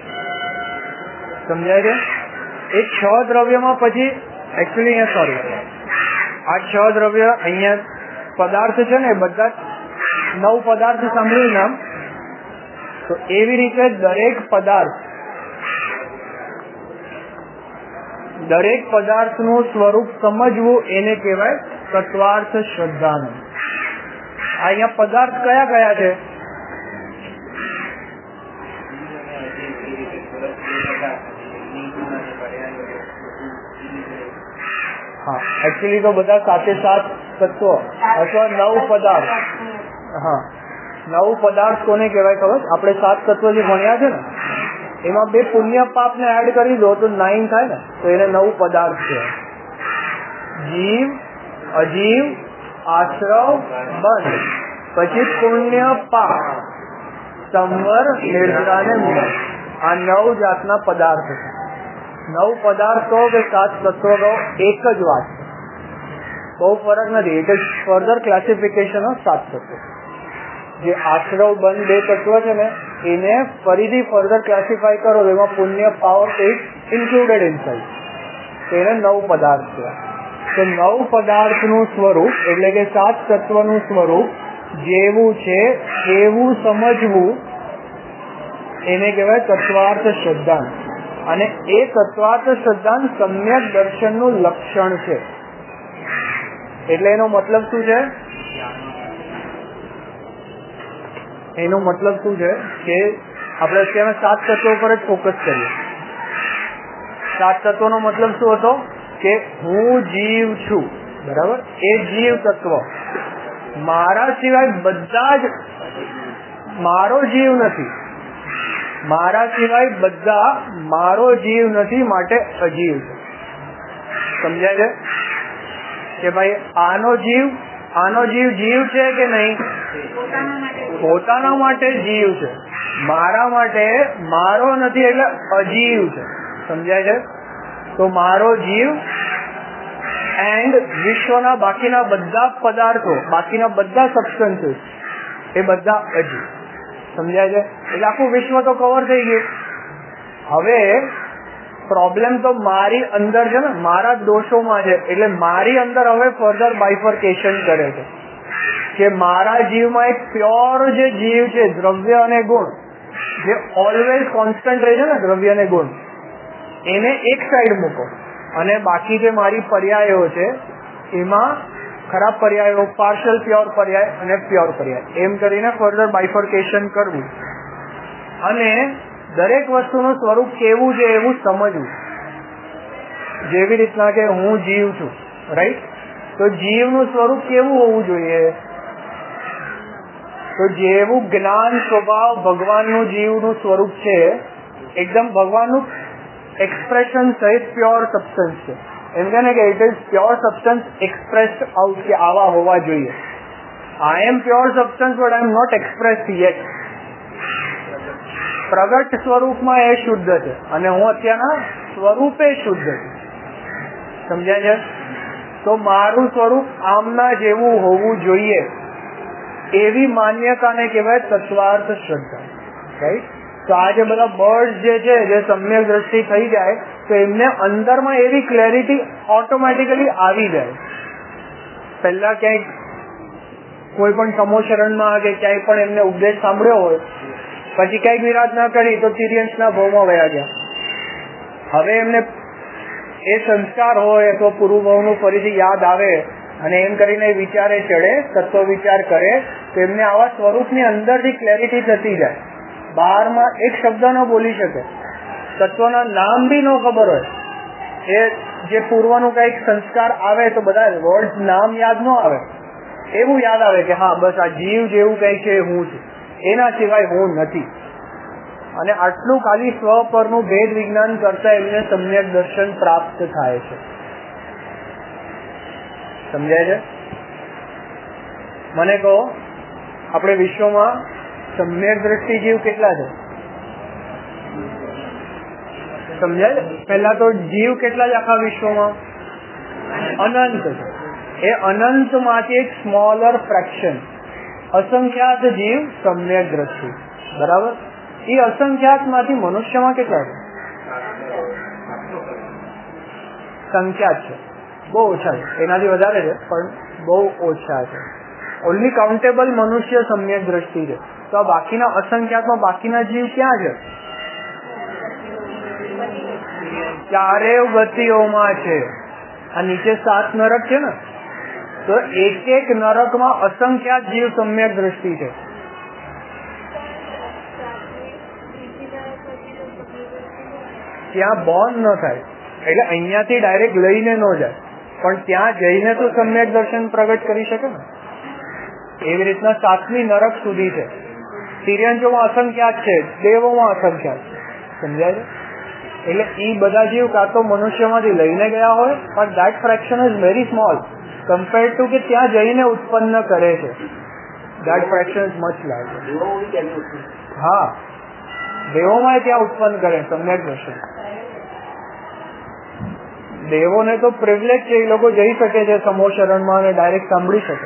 સમજાય છે? એ છ દ્રવ્યમાં પછી એકચ્યુઅલી અહીંયા સોરી આ છ દ્રવ્ય અહીંયા પદાર્થ છે ને બધા નવ પદાર્થ સાંભળ્યું નામ, તો એવી રીતે દરેક પદાર્થ દરેક પદાર્થનું સ્વરૂપ સમજવું એને કહેવાય તત્વાર્થ શ્રદ્ધાન. અહીંયા પદાર્થ કયા કયા છે? હા, એકચ્યુઅલી તો બધા સાથે સાત તત્વો અથવા નવ પદાર્થ. હા, નવ પદાર્થ કોને કહેવાય ખબર? આપણે સાત તત્વો જે ભણ્યા છે ને એમાં બે પુણ્ય પાપ ને એડ કરી દો તો નાઇન થાય ને, તો એને નવ પદાર્થ છે. જીવ, અજીવ, આશ્રવ, બંધ, પછી પુણ્ય પાપ, સંવર, નિર્જરા ને મૂળ. આ નવ જાતના પદાર્થ છે. નવ પદાર્થ કહો કે સાત તત્વો કહો એક જ વાત, બહુ ફરક નથી. It is further classification of સાત તત્વો. જે આશ્રવ બંધ બે તત્વ છે ને એને ફરીથી ફર્ધર ક્લાસિફાય કરો એમાં પુણ્ય પાવર ઇઝ ઇન્ક્લુડેડ ઇનસાઇડ, તો એને નવ પદાર્થ છે. તો નવ પદાર્થનું સ્વરૂપ એટલે કે સાત તત્વનું સ્વરૂપ જેવું છે એવું સમજવું એને કહેવાય તત્વાર્થ શ્રદ્ધાન. અને એ તત્વાર્થ શ્રદ્ધાન સમ્યક દર્શનનું લક્ષણ છે. એટલે એનો મતલબ શું છે? એનો મતલબ શું છે કે આપણે અત્યારે સાત તત્વો પર જ ફોકસ કરીએ. સાત તત્વનો મતલબ શું હતો? કે હું જીવ છું, બરાબર? એ જીવ તત્વ મારા સિવાય બધા જ મારો જીવ નથી. મારા સિવાય બધા મારો જીવ નથી માટે અજીવ છે. સમજાય છે કે ભાઈ આનો જીવ આનો જીવ જીવ છે કે નહીં? પોતાના માટે જીવ છે, મારા માટે મારો નથી એટલે અજીવ છે. સમજાય છે? તો મારો જીવ એન્ડ વિશ્વના બાકીના બધા પદાર્થો, બાકીના બધા સબસ્ટન્સીસ એ બધા અજીવ. સમજાય છે? એટલે આખું વિશ્વ તો કવર થઈ ગયું. હવે પ્રોબ્લેમ તો મારી અંદર છે ને, મારા દોષોમાં છે. એટલે મારી અંદર હવે ફર્ધર બાયફર્કેશન કરે છે કે મારા જીવમાં એક પ્યોર જે જીવ છે, દ્રવ્ય અને ગુણ, જે ઓલવેઝ કોન્સ્ટન્ટ રહે છે ને, દ્રવ્ય અને ગુણ, એને એક સાઈડ મૂકો અને બાકી જે મારી પર્યાયો છે એમાં ખરાબ પર્યાયો, પાર્શિયલ પ્યોર પર્યાય અને પ્યોર પર્યાય, એમ કરીને ફર્ધર બાયફર્કેશન કરવું અને દરેક વસ્તુનું સ્વરૂપ કેવું છે એવું સમજવું. જેવી રીતના કે હું જીવ છું, રાઈટ? તો જીવનું સ્વરૂપ કેવું હોવું જોઈએ? તો જેવું જ્ઞાન સ્વભાવ ભગવાનનું જીવનું સ્વરૂપ છે, એકદમ ભગવાનનું એક્સપ્રેશન સહિત પ્યોર સબસ્ટન્સ છે. એમ કે ને કે it is pure substance expressed out, કે આવા હોવા જોઈએ. I am pure substance but I am not expressed yet. પ્રગટ સ્વરૂપમાં એ શુદ્ધ છે અને હું અત્યારના સ્વરૂપે શુદ્ધ છું. સમજાય છે? તો મારું સ્વરૂપ આમના જેવું હોવું જોઈએ એવી માન્યતાને કહેવાય તત્વાર્થ શ્રદ્ધા. રાઈટ? તો આ જે બધા બર્ડ્સ જે છે, જે સમ્યક દ્રષ્ટિ થઈ જાય તો એમને અંદરમાં એવી ક્લેરિટી ઓટોમેટિકલી આવી જાય. પહેલા ક્યાંક કોઈ પણ સમોશરણમાં કે ક્યાંય પણ એમને ઉપદેશ સાંભળ્યો હોય, પછી ક્યાંક વિરાધના કરી તો તિર્યંશના ભાવમાં વયા ગયા. હવે એમને એ સંસ્કાર હોય અથવા પૂર્વભાવનું ફરીથી યાદ આવે અને એમ કરીને વિચારે ચડે, તત્વ વિચાર કરે, તો એમને આવા સ્વરૂપની અંદરથી ક્લેરિટી થતી જાય. બહારમાં એક શબ્દ ન બોલી શકે, તત્વના નામ બી ન ખબર હોય, એ જે પૂર્વનું કઈક સંસ્કાર આવે તો બધા વર્ડ નામ યાદ ન આવે, એવું યાદ આવે કે હા બસ આ જીવ જેવું કઈ છે હું છું, એના સિવાય હું નથી. અને આટલું ખાલી સ્વ પરનું ભેદ વિજ્ઞાન કરતા એમને સમ્યક દર્શન પ્રાપ્ત થાય છે. સમજાય છે? મને કહો, આપણે વિશ્વમાં સમ્યક દ્રષ્ટિ જીવ કેટલા છે? સમજાય? પહેલા તો જીવ કેટલા છે આખા વિશ્વમાં? અનંત છે. એ અનંત માંથી એક સ્મોલર ફ્રેક્શન, અસંખ્યાત જીવ સમ્યક દ્રષ્ટિ. બરાબર? એ અસંખ્યાત માંથી મનુષ્યમાં કેટલા છે? સંખ્યાત છે, બહુ ઓછા છે. એનાથી વધારે છે પણ બહુ ઓછા છે. ઓનલી કાઉન્ટેબલ મનુષ્ય સમ્યક દ્રષ્ટિ છે. તો આ બાકીના અસંખ્યાતમાં બાકીના જીવ ક્યાં છે? ચારે ગતિઓમાં છે. આ નીચે સાત નરક છે ને, તો એક એક નરકમાં અસંખ્યાત જીવ સમ્યક દ્રષ્ટિ છે. ત્યાં બોર્ન ન થાય એટલે અહીંયાથી ડાયરેક્ટ લઈને ન જાય, પણ ત્યાં જઈને તો સમ્યક દર્શન પ્રગટ કરી શકે ને. એવી રીતના સાતમી નરક સુધી છે. તિર્યંશોમાં અસંખ્યાત છે, દેવોમાં અસંખ્યાત છે. સમજાય છે? એટલે એ બધા જીવ કાં તો મનુષ્યમાંથી લઈને ગયા હોય, પણ that fraction is very small compare to કે ત્યાં જઈને ઉત્પન્ન કરે છે. That fraction is much large. હા, દેવોમાં ત્યાં ઉત્પન્ન કરે સમ્યક દર્શન. દેવોને તો પ્રિવિલેજ છે, એ લોકો જઈ શકે છે સમોશરણમાં અને ડાયરેક્ટ સાંભળી શકે.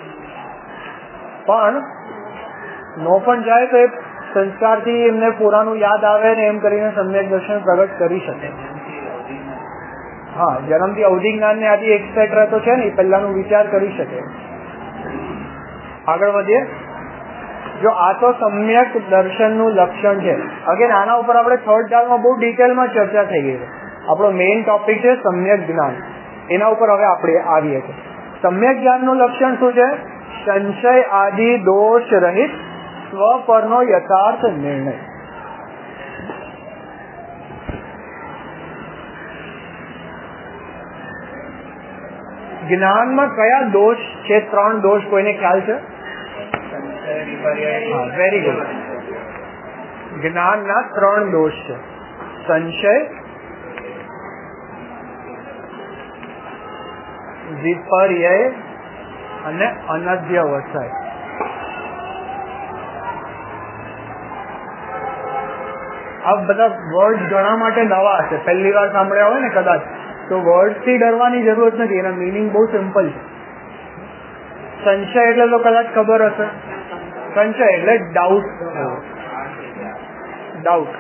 પણ નો પણ જાય તો એ સંસ્કારથી એમને પુરાનું યાદ આવે ને એમ કરીને સમ્યક દર્શન પ્રગટ કરી શકે. હા, જન્મથી અવધિ જ્ઞાન ને આદિ એક્સેટ્રા તો છે ને, પહેલાનું વિચાર કરી શકે. આગળ વધીએ. જો આ તો સમ્યક દર્શનનું લક્ષણ છે. અગેન આના ઉપર આપણે થર્ડ ડાલમાં બહુ ડિટેલમાં ચર્ચા થઈ ગઈ છે. આપણો મેઇન ટોપિક છે સમ્યક જ્ઞાન. એના ઉપર હવે આપણે આવીએ છીએ. સમ્યક જ્ઞાનનું લક્ષણ શું છે? સંશય આદિ દોષ રહિત સ્વ પરનો યથાર્થ નિર્ણય. જ્ઞાનમાં કયા દોષ છે? ત્રણ દોષ કોઈને ખ્યાલ છે? Very good. જ્ઞાનના ત્રણ દોષ છે, સંશય, વિપર્ય અને અનધ્યવસાય. આ બધા વર્ડ ઘણા માટે નવા હશે, પહેલી વાર સાંભળ્યા હોય ને કદાચ, તો વર્ડ થી ડરવાની જરૂરત નથી, એના મિનિંગ બહુ સિમ્પલ છે. સંશય એટલે તો કદાચ ખબર હશે, સંશય એટલે ડાઉટ. ડાઉટ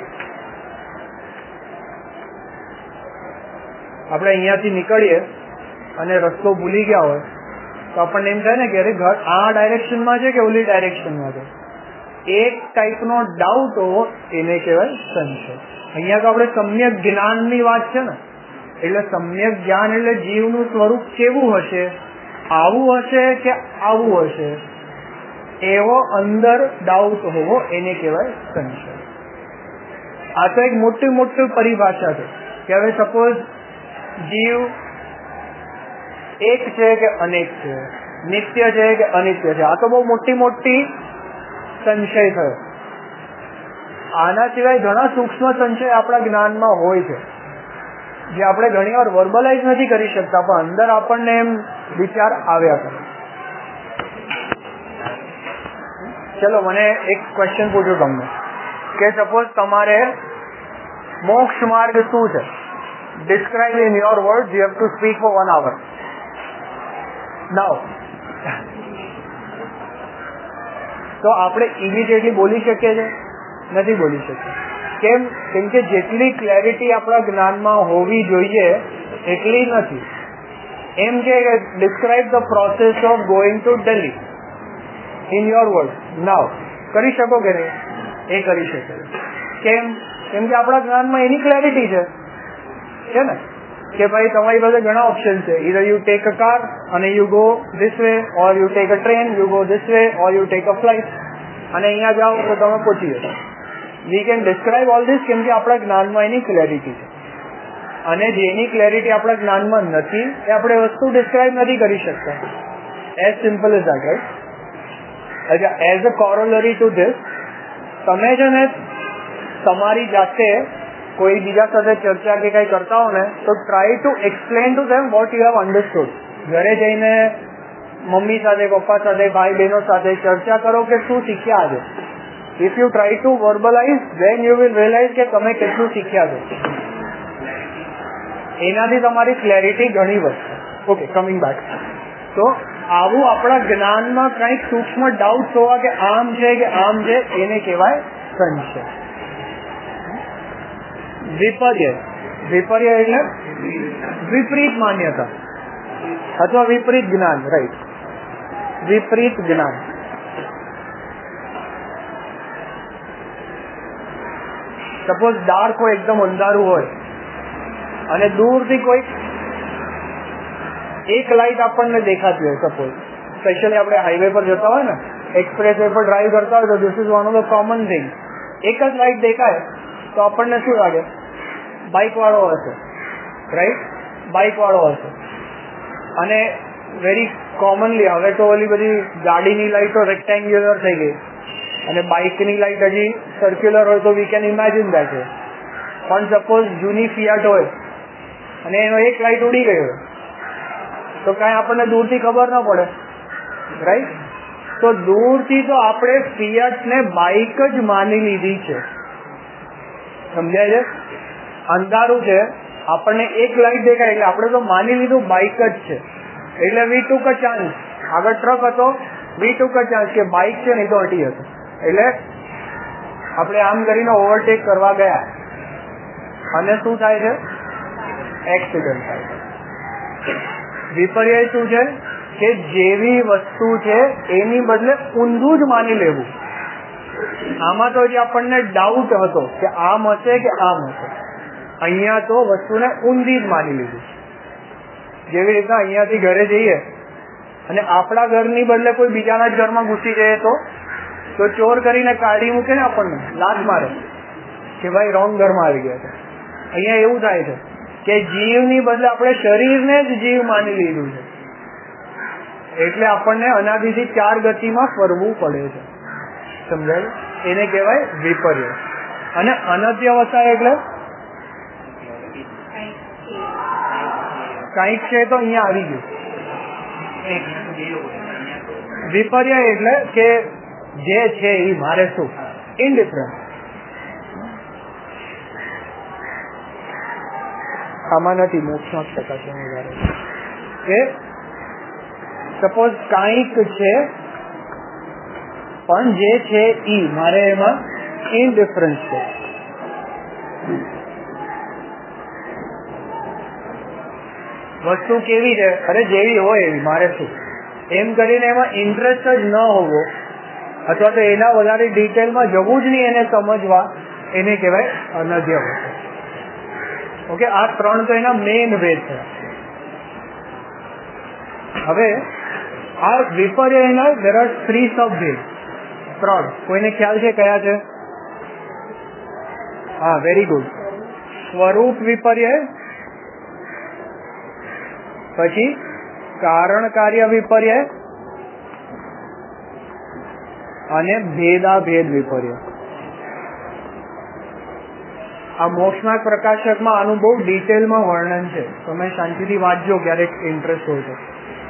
આપણે અહીંયાથી નીકળીએ અને રસ્તો ભૂલી ગયા હોય તો આપણને એમ થાય ને કે અરે ઘર આ ડાયરેક્શનમાં છે કે ઓલી ડાયરેક્શનમાં છે. એક ટાઈપનો ડાઉટ હોવો એને કહેવાય સંશય. અહીંયા તો આપણે સમ્યક જ્ઞાનની વાત છે ને, એટલે સમ્યક જ્ઞાન એટલે જીવનું સ્વરૂપ કેવું હશે, આવું હશે કે આવું હશે, એવો અંદર ડાઉટ હોવો એને કહેવાય સંશય. આ તો એક મોટી મોટી પરિભાષા છે કે હવે સપોઝ જીવ એક છે કે અનેક છે, નિત્ય છે કે અનિત્ય છે, આ તો બહુ મોટી મોટી સંશય થયો. આના સિવાય ઘણા સૂક્ષ્મ સંશય આપણા જ્ઞાનમાં હોય છે જે આપણે ઘણી વાર વર્બલાઇઝ નથી કરી શકતા, પણ અંદર આપણને એમ વિચાર આવ્યા કરે. ચલો મને એક ક્વેશ્ચન પૂછું તમને કે સપોઝ તમારે મોક્ષ માર્ગ શું છે, describe in your word, you have to speak for one hour. Now તો આપણે ઇમિડિયેટલી બોલી શકીએ છીએ? નથી બોલી શકીએ. કેમ? કેમ કે જેટલી ક્લેરિટી આપણા જ્ઞાનમાં હોવી જોઈએ એટલી નથી. એમ કે describe the process of going to Delhi in your word. Now કરી શકો કે નહીં? એ કરી શકે. કેમ? કેમ કે આપણા જ્ઞાનમાં એની ક્લેરિટી છે છે ને કે ભાઈ તમારી પાસે ઘણા ઓપ્શન છે, either you take a car અને you go this way, or you take a train, you go this way, or you take a flight, અને અહીંયા જાઓ તો તમે પહોંચી જશો. we can describe all this કેમ કે આપણા જ્ઞાનમાં એની ક્લેરિટી છે, અને જેની ક્લેરિટી આપણા જ્ઞાનમાં નથી એ આપણે વસ્તુ ડિસ્ક્રાઇબ નથી કરી શકતા. as simple as that, right? અચ્છા, as a corollary to this, તમે છે ને તમારી જાતે કોઈ બીજા સાથે ચર્ચા કે કઈ કરતા હો ને તો try to explain to them what you have understood. ઘરે જઈને મમ્મી સાથે, પપ્પા સાથે, ભાઈ બહેનો સાથે ચર્ચા કરો કે શું શીખ્યા છે. If you try to verbalize then you will realize કે તમે કેટલું શીખ્યા છો. એનાથી તમારી ક્લેરિટી ઘણી વધશે. Okay, coming back. તો આવું આપણા જ્ઞાનમાં કંઈક સૂક્ષ્મ ડાઉટ હોવા કે આમ છે કે આમ છે એને કહેવાય સંશય. વિપર્ય, વિપર્ય એટલે વિપરીત માન્યતા અથવા વિપરીત જ્ઞાન. રાઈટ, વિપરીત જ્ઞાન. સપોઝ ડાર્ક હોય, એકદમ અંધારું હોય અને દૂરથી કોઈ એક લાઈટ આપણને દેખાતી હોય, સપોઝ સ્પેશિયલી આપણે હાઈવે પર જતા હોય ને, એક્સપ્રેસ વે પર ડ્રાઈવ કરતા હોય તો this is one of the common thing. એક જ લાઈટ દેખાય તો આપણને શું લાગે? બાઇક વાળો હશે, રાઈટ? બાઇક વાળો હશે. અને વેરી કોમનલી હવે તો ઓલી બધી ગાડીની લાઈટો રેક્ટેન્ગ્યુલર થઈ ગઈ અને બાઇકની લાઈટ હજી સર્ક્યુલર હોય તો વી કેન ઇમેજિન દેટ. પણ સપોઝ જૂની ફિયાટ હોય અને એનો એક લાઈટ ઉડી ગઈ હોય તો કાંઈ આપણને દૂરથી ખબર ના પડે, રાઈટ? તો દૂરથી તો આપણે ફિયાટને બાઇક જ માની લીધી છે. સમજાય છે? અંધારું છે, આપણને એક લાઈટ દેખાય એટલે આપણે તો માની લીધું બાઇક જ છે. એટલે વી ટુક અ ચાન્સ. આગળ ટ્રક હતો, વી ટુક અ ચાન્સ કે બાઇક છે નહીં તો હટી હશે. એટલે આપણે આમ કરીને ઓવરટેક કરવા ગયા અને શું થાય છે? એક્સિડન્ટ થાય છે. વિપર્ય શું છે કે જેવી વસ્તુ છે એની બદલે ઊંધું જ માની લેવું. આમાં તો જે આપણને ડાઉટ હતો કે આમ હશે કે આમ હશે, અહીંયા તો વસ્તુને ઊંધી જ માની લીધું. જેવી રીતના અહીંયાથી ઘરે જઈએ અને આપણા ઘરની બદલે કોઈ બીજાના જ ઘરમાં ઘૂસી જઈએ તો તો ચોર કરીને કાઢી મૂકે ને, આપણને લાત મારે કે ભાઈ રોંગ ઘરમાં આવી ગયા છે. અહીંયા એવું થાય છે કે જીવની બદલે આપણે શરીરને જ જીવ માની લીધું છે. એટલે આપણને અનાદિથી ચાર ગતિમાં ફરવું પડે છે. સમજાય? એને કહેવાય વિપર્ય. અને અનધ્યવસાય એટલે કઈક છે તો અહીંયા આવી ગયું. વિપર્ય એટલે કે જે છે એ મારે શું, ઇનડિફરન્સ. આમાં નથી મોક્ષ ટકા છે કે સપોઝ કાંઈક છે પણ જે છે ઈ મારે એમાં ઇનડિફરન્સ છે. વસ્તુ કેવી છે, અરે જેવી હોય એવી મારે શું, એમ કરીને એમાં ઇન્ટરેસ્ટ જ ન હોવો અથવા તો એના વધારે ડિટેલમાં જવું જ નહીં એને સમજવા, એને કહેવાય અનધ્યવસાય. ઓકે, આ ત્રણ તો એના મેઇન ભેદ છે. હવે આ વિપર્ય એના દેર આર થ્રી સબ ભેદ, ત્રણ. કોઈને ખ્યાલ છે કયા છે? હા, વેરી ગુડ. સ્વરૂપ વિપર્ય, પછી કારણ કાર્ય વિપર્ય અને ભેદાભેદ વિપર્ય. આ મોક્ષના પ્રકાશકમાં આનું બહુ ડિટેલમાં વર્ણન છે, તમે શાંતિથી વાંચજો ક્યારેક ઇન્ટરેસ્ટ હોય તો.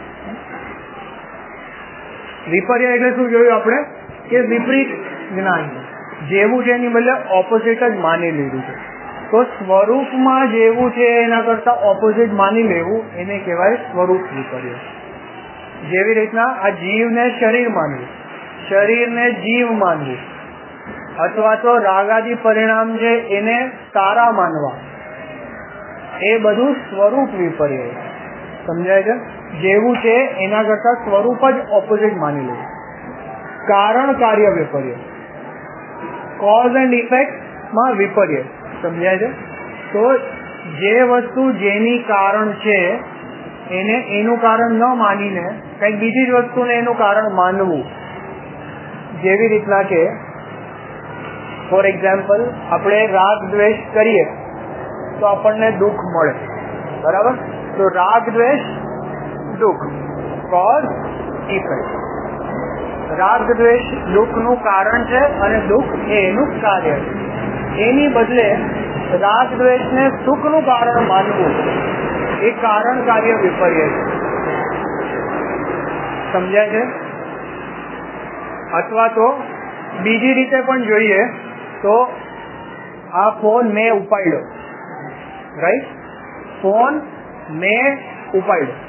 વિપર્ય એટલે શું જોયું આપણે કે વિપરીત જ્ઞાન, જેવું છે એની બદલે ઓપોઝિટ જ માની લીધું છે. તો સ્વરૂપમાં જેવું છે એના કરતા ઓપોઝિટ માની લેવું એને કહેવાય સ્વરૂપ વિપર્ય. જેવી રીતના આ જીવને શરીર માનવું, શરીરને જીવ માનવું, અથવા તો રાગાદી પરિણામ છે એને સારા માનવા, એ બધું સ્વરૂપ વિપર્ય. સમજાય છે? જેવું છે એના કરતા સ્વરૂપ જ ઓપોઝિટ માની લેવું. કારણ કાર્ય વિપર્ય, કોઝ એન્ડ ઇફેક્ટ માં વિપર્ય. સમજાય છે? તો જે વસ્તુ જેની કારણ છે એને એનું કારણ ન માનીને કઈક બીજી જ વસ્તુને એનું કારણ માનવું. જેવી રીતના કે ફોર એક્ઝામ્પલ આપણે રાગ દ્વેષ કરીએ તો આપણને દુઃખ મળે, બરાબર? તો રાગ દ્વેષ દુઃખ, કોઝ ઇફેક્ટ. રાગ દ્વેષ દુઃખનું કારણ છે અને દુઃખ એ એનું કાર્ય છે. એની બદલે રાગ દ્વેષને સુખનું કારણ માનવું એ કારણ કાર્ય વિપર્ય છે. સમજાય છે? અથવા તો બીજી રીતે પણ જોઈએ તો આ ફોન મેં ઉપાડ્યો, રાઈટ? ફોન મેં ઉપાડ્યો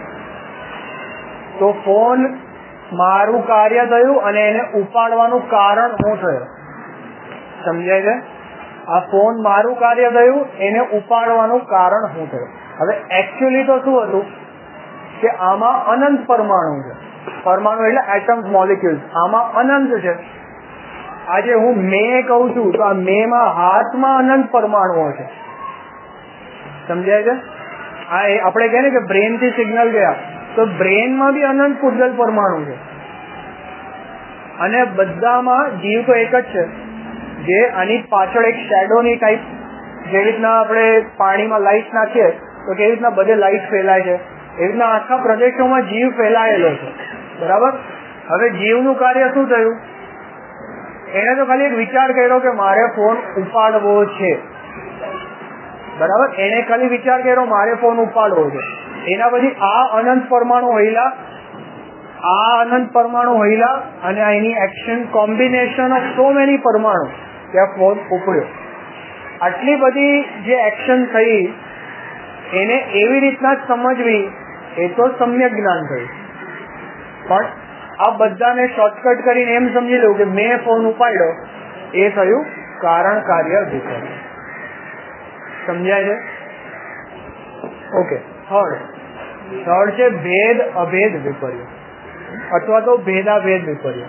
તો ફોન મારું કાર્ય થયું અને એને ઉપાડવાનું કારણ હું થયો. સમજાય છે? આ ફોન મારું કાર્ય થયું, એને ઉપાડવાનું કારણ હું થયું. હવે એકચ્યુઅલી તો શું હતું કે આમાં અનંત પરમાણુ છે. પરમાણુ એટલે એટમ્સ, મોલિક્યુલ્સ. આમાં અનંત છે. આજે હું મેં કહું છું તો આ મેં માં હાથમાં અનંત પરમાણુઓ છે. સમજાય છે? આ આપણે કહે ને કે બ્રેન થી સિગ્નલ ગયા, તો બ્રેનમાં બી અનંત પૂજલ પરમાણુ છે. અને બધામાં જીવ તો એક જ છે, જે આની પાછળ એક શેડોની ટાઈપ, જેવી રીતના આપણે પાણીમાં લાઈટ નાખીએ તો કેવી રીતના બધે લાઈટ ફેલાય છે, એવી રીતના આખા પ્રદેશોમાં જીવ ફેલાયેલો છે, બરાબર? હવે જીવનું કાર્ય શું થયું? એને તો ખાલી એક વિચાર કર્યો કે મારે ફોન ઉપાડવો છે, બરાબર? એને ખાલી વિચાર કર્યો મારે ફોન ઉપાડવો છે. એના પછી આ અનંત પરમાણુ હોઈલા, આ અનંત પરમાણુ હોઈલા અને એની action combination of so many પરમાણુ ત્યાં ફોન ઉપડ્યો. આટલી બધી જે એક્શન થઈ એને એવી રીતના જ સમજવી એ તો સમ્યક જ્ઞાન થયું. પણ આ બધાને શોર્ટકટ કરીને એમ સમજી લેવું કે મેં ફોન ઉપાડ્યો, એ થયું કારણ કાર્ય વિપર્ય. સમજાય છે? ઓકે. થર્ડ થર્ડ છે ભેદ અભેદ વિપર્ય અથવા તો ભેદાભેદ વિપર્ય.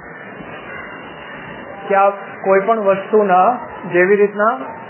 કે આ કોઈ પણ વસ્તુના, જેવી રીતના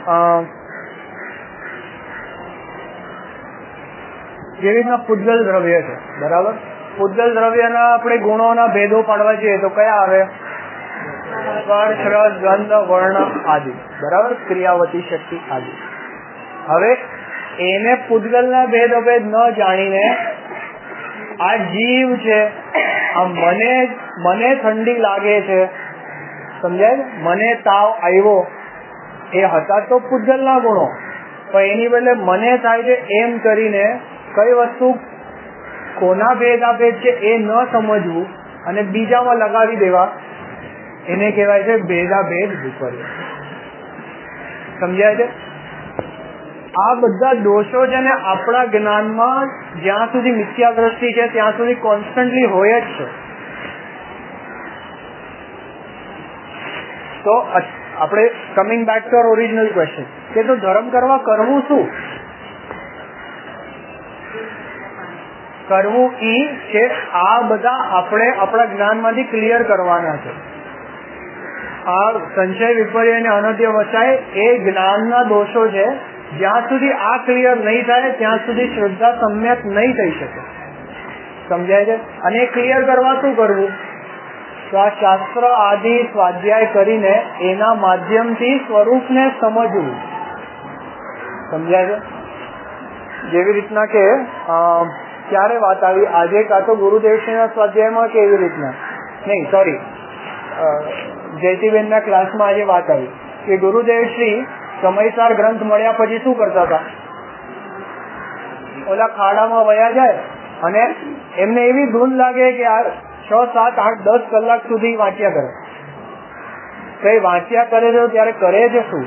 જેવી રીતના પૂજલ દ્રવ્ય છે, બરાબર? પૂજલ દ્રવ્યના આપણે ગુણોના ભેદો પાડવા જઈએ તો કયા આવે? સ્પર્શ, રસ, ગંધ, વર્ણ આદિ, બરાબર? ક્રિયાવતી શક્તિ આદિ. હવે એને પૂજલના ભેદ અભેદ ન જાણીને આ જીવ છે, આ મને મને ઠંડી લાગે છે, સમજાય? મને તાવ આવ્યો એ હતા તો પૂજલના ગુણો, પણ એની બદલે મને થાય છે એમ કરીને કઈ વસ્તુ કોના ભેદાભેદ છે એ ન સમજવું અને બીજામાં લગાવી દેવા, એને કહેવાય છે ભેદાભેદ વિપર્ય. સમજાય છે? આ બધા દોષો છે ને આપણા જ્ઞાનમાં જ્યાં સુધી મિથ્યા દ્રષ્ટિ છે ત્યાં સુધી કોન્સ્ટન્ટલી હોય જ છે. તો આપણે coming back to our original question કે તો ધર્મ કરવા કરવું શું? કરવું ઈ કે આ બધા આપણે આપણા જ્ઞાનમાંથી ક્લિયર કરવાના છે. આ સંશય વિપર્ય અને અનદ્ય વસાય એ જ્ઞાનના દોષો છે. જ્યાં સુધી આ ક્લિયર નહીં થાય ત્યાં સુધી શ્રદ્ધા સમ્યક નહીં થઈ શકે. સમજાય છે? અને એ ક્લિયર કરવા શું કરવું? તો આ શાસ્ત્ર આદિ સ્વાધ્યાય કરીને એના માધ્યમથી સ્વરૂપને સમજવું. સમજાય છે? જેવી રીતના કે ક્યારે વાત આવી આજે, કાં તો ગુરુદેવશ્રીના સ્વાધ્યાયમાં કે એવી રીતના નહીં, સોરી જયતીબેનના ક્લાસમાં આજે વાત આવી કે ગુરુદેવશ્રી સમયસાર ગ્રંથ મળ્યા પછી શું કરતા હતા? ઓલા ખાડામાં વયા જાય અને એમને એવી ધૂન લાગે કે આ છ સાત આઠ દસ કલાક સુધી વાંચ્યા કરે. કઈ વાંચ્યા કરે છે ત્યારે કરે છે શું?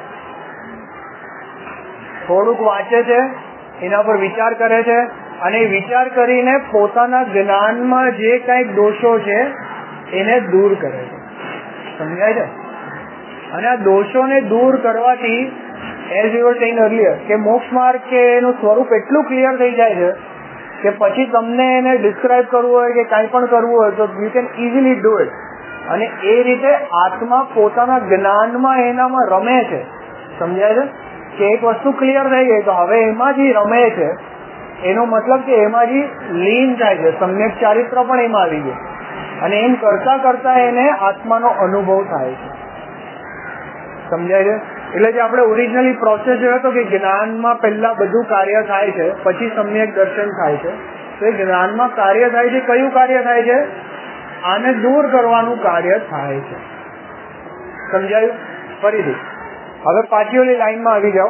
થોડુંક વાંચે છે, એના પર વિચાર કરે છે અને વિચાર કરીને પોતાના જ્ઞાનમાં જે કઈક દોષો છે એને દૂર કરે છે. સમજાય છે? અને આ દોષોને દૂર કરવાથી as you were saying earlier કે મોક્ષ માર્ગ કે એનું સ્વરૂપ એટલું ક્લિયર થઈ જાય છે કે પછી તમને એને ડિસ્ક્રાઇબ કરવું હોય કે કાંઈ પણ કરવું હોય તો you can easily do it. અને એ રીતે આત્મા પોતાના જ્ઞાનમાં એનામાં રમે છે. સમજાય છે? કે એક વસ્તુ ક્લિયર થઈ ગઈ તો હવે એમાં જે રમે છે એનો મતલબ કે એમાં જે લીન થાય છે, સમ્યક ચારિત્ર પણ એમાં આવી ગયું અને એમ કરતા કરતા એને આત્માનો અનુભવ થાય છે. સમજાય છે? એટલે જે આપણે ઓરિજિનલી પ્રોસેસ જોયો હતો કે જ્ઞાનમાં પહેલા બધું કાર્ય થાય છે પછી સમ્યક દર્શન થાય છે. તો એ જ્ઞાનમાં કાર્ય થાય છે, કયું કાર્ય થાય છે? આને દૂર કરવાનું કાર્ય થાય છે. સમજાયું? ફરીથી હવે પાછી ઓલી લાઈનમાં આવી જાઓ.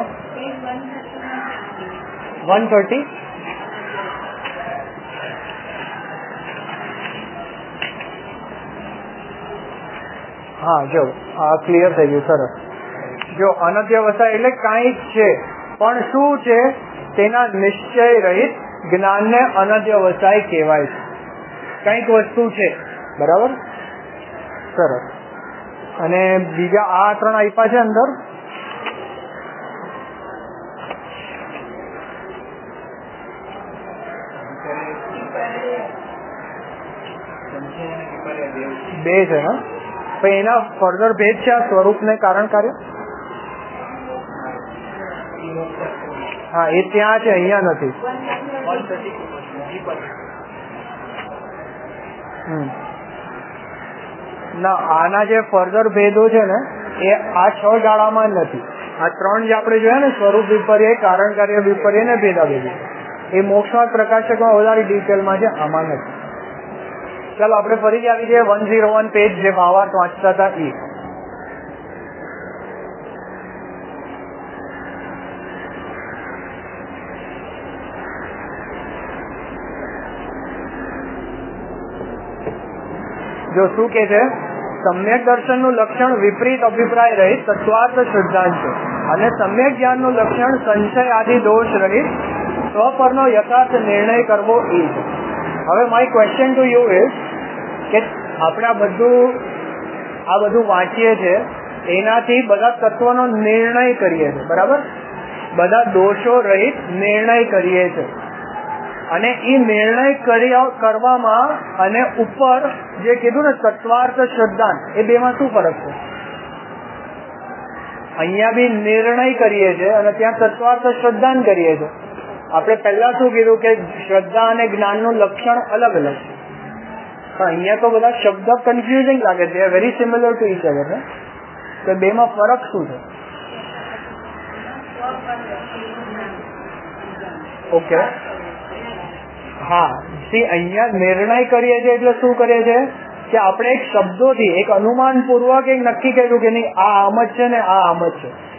વન થર્ટી હા જો આ ક્લિયર થઈ ગયું. સરસ. જો અનદ્ય વસાય એટલે કાંઈક છે પણ શું છે તેના નિશ્ચય રહિત જ્ઞાનને અનદ્ય વસાય કહેવાય છે. કંઈક વસ્તુ છે. બરાબર? સરસ. અને બીજા આ ત્રણ આપ્યા છે અંદર. બે છે હા. પણ એના ફર્ધર ભેદ છે આ સ્વરૂપ ને કારણ કાર્ય. હા એ ત્યાં છે, અહીંયા નથી. ના આના જે ફર્ધર ભેદો છે ને એ આ છ ગાળામાં નથી. આ ત્રણ જે આપણે જોયા ને સ્વરૂપ વિપર્ય, કારણ કાર્ય વિપર્ય ને ભેદાભેદ, એ મોક્ષમાં પ્રકાશકમાં વધારે ડિટેલમાં છે, આમાં નથી. ચાલો આપણે ફરીથી આવી જઈએ વન ઝીરો વન પેજ જે ભાવાર્થ વાંચતા હતા એ. જો શું કે છે? સમ્યક દર્શન નું લક્ષણ વિપરીત અભિપ્રાય રહિત તત્વાર્થ સિદ્ધાંત છે અને સમ્યક જ્ઞાન નું લક્ષણ સંશય આદિ દોષ રહિત સ્વપરનો યથાર્થ નિર્ણય કરવો એ છે. હવે my question to you is કે આપણે આ બધું આ બધું વાંચીએ છીએ એનાથી બધા તત્વોનો નિર્ણય કરીએ છીએ. બરાબર? બધા દોષો રહિત નિર્ણય કરીએ છીએ અને એ નિર્ણય કરવામાં અને ઉપર જે કીધું ને તત્વાર્થ શ્રદ્ધાંત, એ બેમાં શું ફરક છે? અહીંયા બી નિર્ણય કરીએ છીએ અને ત્યાં તત્વાર્થ શ્રદ્ધાંત કરીએ છીએ. આપણે પહેલા શું કીધું કે શ્રદ્ધા અને જ્ઞાનનું લક્ષણ અલગ અલગ છે, પણ અહીંયા તો બધા શબ્દ કન્ફ્યુઝિંગ લાગે છે. Very similar to each other ને. તો બેમાં ફરક શું છે? ઓકે હા સી અહીંયા નિર્ણય કરીએ છીએ એટલે શું કરીએ છીએ કે આપણે એક શબ્દોથી એક અનુમાન પૂર્વક એક નક્કી કર્યું કે નહીં આ આમ જ છે ને આ આમ જ છે.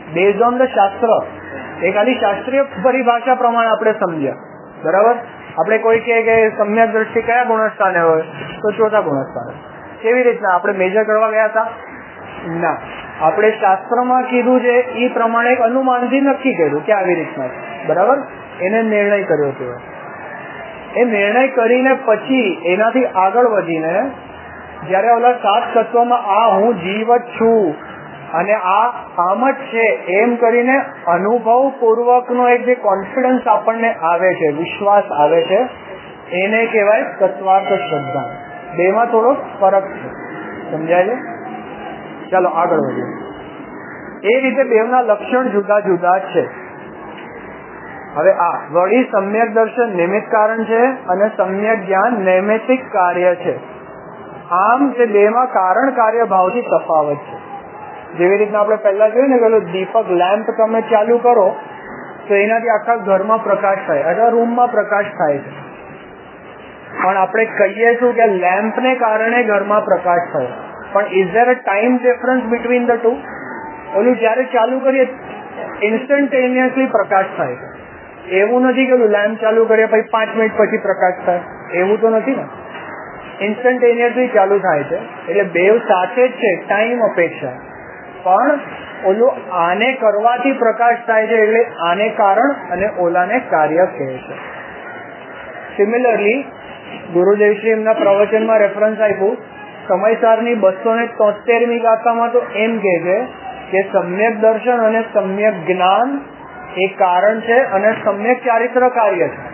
બેઝ ઓન ધ શાસ્ત્ર. એ ખાલી શાસ્ત્રીય પરિભાષા પ્રમાણે આપણે સમજ્યા, બરાબર. આપણે કોઈ કહે કે સમ્યક દ્રષ્ટિ કયા ગુણસ્થાને હોય, તો ચોથા ગુણસ્થાને. કેવી રીતના આપણે મેજર કરવા ગયા હતા? ના, આપણે શાસ્ત્રમાં કીધું છે એ પ્રમાણે એક અનુમાનથી નક્કી કર્યું કે આવી રીતના, બરાબર. એને નિર્ણય કર્યો હતો. એ નિર્ણય કરીને પછી એનાથી આગળ વધીને જયારે ઓલા સાત તત્વમાં આ હું જીવ જ છું અને આ આમ જ છે એમ કરીને અનુભવ પૂર્વકનો એક જે કોન્ફિડન્સ આપણને આવે છે, વિશ્વાસ આવે છે, એને કહેવાય તત્વાર્થ શ્રદ્ધા. બેમાં થોડો ફરક છે, સમજાય છે? ચાલો આગળ વધીએ. એ રીતે બેવના લક્ષણ જુદા જુદા છે. હવે આ વળી સમ્યક દર્શન નિમિત્ત કારણ છે અને સમ્યક જ્ઞાન નૈમિત્તિક કાર્ય છે. આમ તે બેમાં કારણ કાર્ય ભાવથી તફાવત છે. જેવી રીતના આપણે પહેલા જોયું ને પેલું દીપક લેમ્પ તમે ચાલુ કરો તો એનાથી આખા ઘરમાં પ્રકાશ થાય અથવા રૂમમાં પ્રકાશ થાય છે, પણ આપણે કહીએ છું કે લેમ્પને કારણે ઘરમાં પ્રકાશ થયો. પણ is there a time difference between the two? ઓલું જયારે ચાલુ કરીએ ઇન્સ્ટન્ટેનિયસલી પ્રકાશ થાય છે. એવું નથી કે લેમ્પ ચાલુ કરીએ પછી પાંચ મિનિટ પછી પ્રકાશ થાય, એવું તો નથી ને. ઇન્સ્ટન્ટેનિયસલી ચાલુ થાય છે. એટલે બેવ સાથે જ છે, ટાઈમ અપેક્ષા. પણ ઓલું આને કરવાથી પ્રકાશ થાય છે એટલે આને કારણ અને ઓલાને કાર્ય કહે છે. સિમિલરલી ગુરુદેવ શ્રી એમના પ્રવચનમાં રેફરન્સ આપ્યું સમયસારની બસો ને તોતેરમી ગાથામાં તો એમ કે છે કે સમ્યક દર્શન અને સમ્યક જ્ઞાન એ કારણ છે અને સમ્યક ચારિત્ર કાર્ય છે.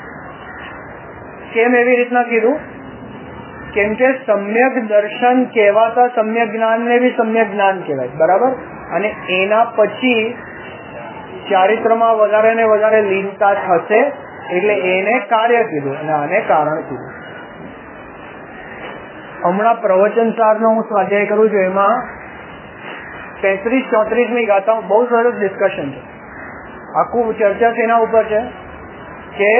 કેમ એવી રીતના કીધું? કેમ કે સમ્યક દર્શન કહેવાતા સમ્યક જ્ઞાન ને બી સમ્યક જ્ઞાન કહેવાય, બરાબર. અને એના પછી ચારિત્રમાં વધારે ને વધારે લીનતા થશે એટલે એને કાર્ય કીધું અને આને કારણ કીધું. હમણાં પ્રવચન સારનો હું સ્વાધ્યાય કરું છું, એમાં તેત્રીસ ચોત્રીસમી ગાથામાં બહુ સરસ ડિસ્કશન છે. આખું ચર્ચા એના ઉપર છે કે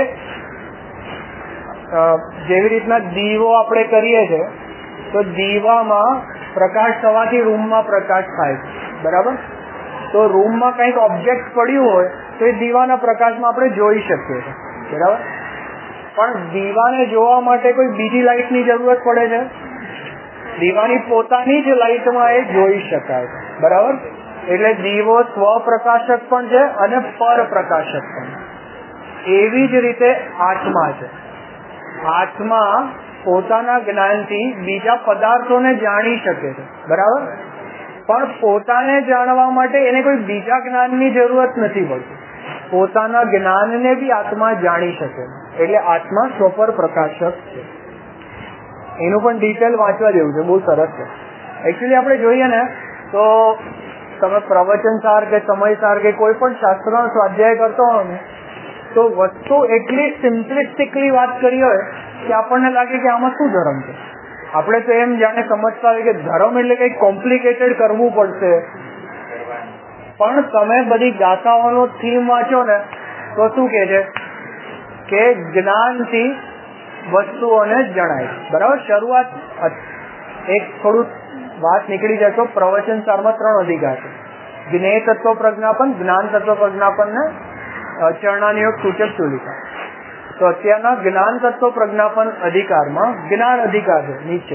જેવી રીતના દીવો આપણે કરીએ છીએ તો દીવામાં પ્રકાશ થવાથી રૂમમાં પ્રકાશ થાય છે, બરાબર. તો રૂમમાં કંઈક ઓબ્જેક્ટ પડ્યું હોય તો એ દીવાના પ્રકાશમાં આપણે જોઈ શકીએ છીએ, બરાબર. પણ દીવાને જોવા માટે કોઈ બીજી લાઇટની જરૂરત પડે છે? દીવાની પોતાની જ લાઇટમાં એ જોઈ શકાય છે, બરાબર. એટલે દીવો સ્વપ્રકાશક પણ છે અને પરપ્રકાશક પણ. એવી જ રીતે આત્મા છે. આત્મા પોતાના જ્ઞાનથી બીજા પદાર્થોને જાણી શકે છે, બરાબર. પણ પોતાને જાણવા માટે એને કોઈ બીજા જ્ઞાનની જરૂરત નથી પડતી. પોતાના જ્ઞાનને બી આત્મા જાણી શકે, એટલે આત્મા સ્વપર પ્રકાશક છે. એનું પણ ડિટેલ વાંચવા જેવું છે, બહુ સરસ છે. એકચ્યુઅલી આપણે જોઈએ ને તો તમે પ્રવચન સાર કે સમય સાર કે કોઈ પણ શાસ્ત્રનો સ્વાધ્યાય કરતો હોય ને તો વસ્તુ એટલી સિમ્પલિસ્ટિકલી વાત કરી હોય કે આપણને લાગે કે આમાં શું ધર્મ છે. આપણે તો એમ જાણે સમજતા હોય કે ધર્મ એટલે કંઈક કોમ્પ્લિકેટેડ કરવું પડશે. પણ તમે બધી ગાથાઓનો થીમ વાંચો ને તો શું કે છે કે જ્ઞાનથી વસ્તુઓને જણાય, બરાબર. શરૂઆત એક થોડું વાત નીકળી જાય તો પ્રવચન સારમાં ત્રણ અધિકાર છે: જ્ઞેય તત્વ પ્રજ્ઞાપન, જ્ઞાન તત્વ પ્રજ્ઞાપન ને ચરણાનિયોગ સૂચક ચુલિકા. તો અત્યારના જ્ઞાન તત્વ પ્રજ્ઞાપન અધિકારમાં જ્ઞાન અધિકાર છે નીચે,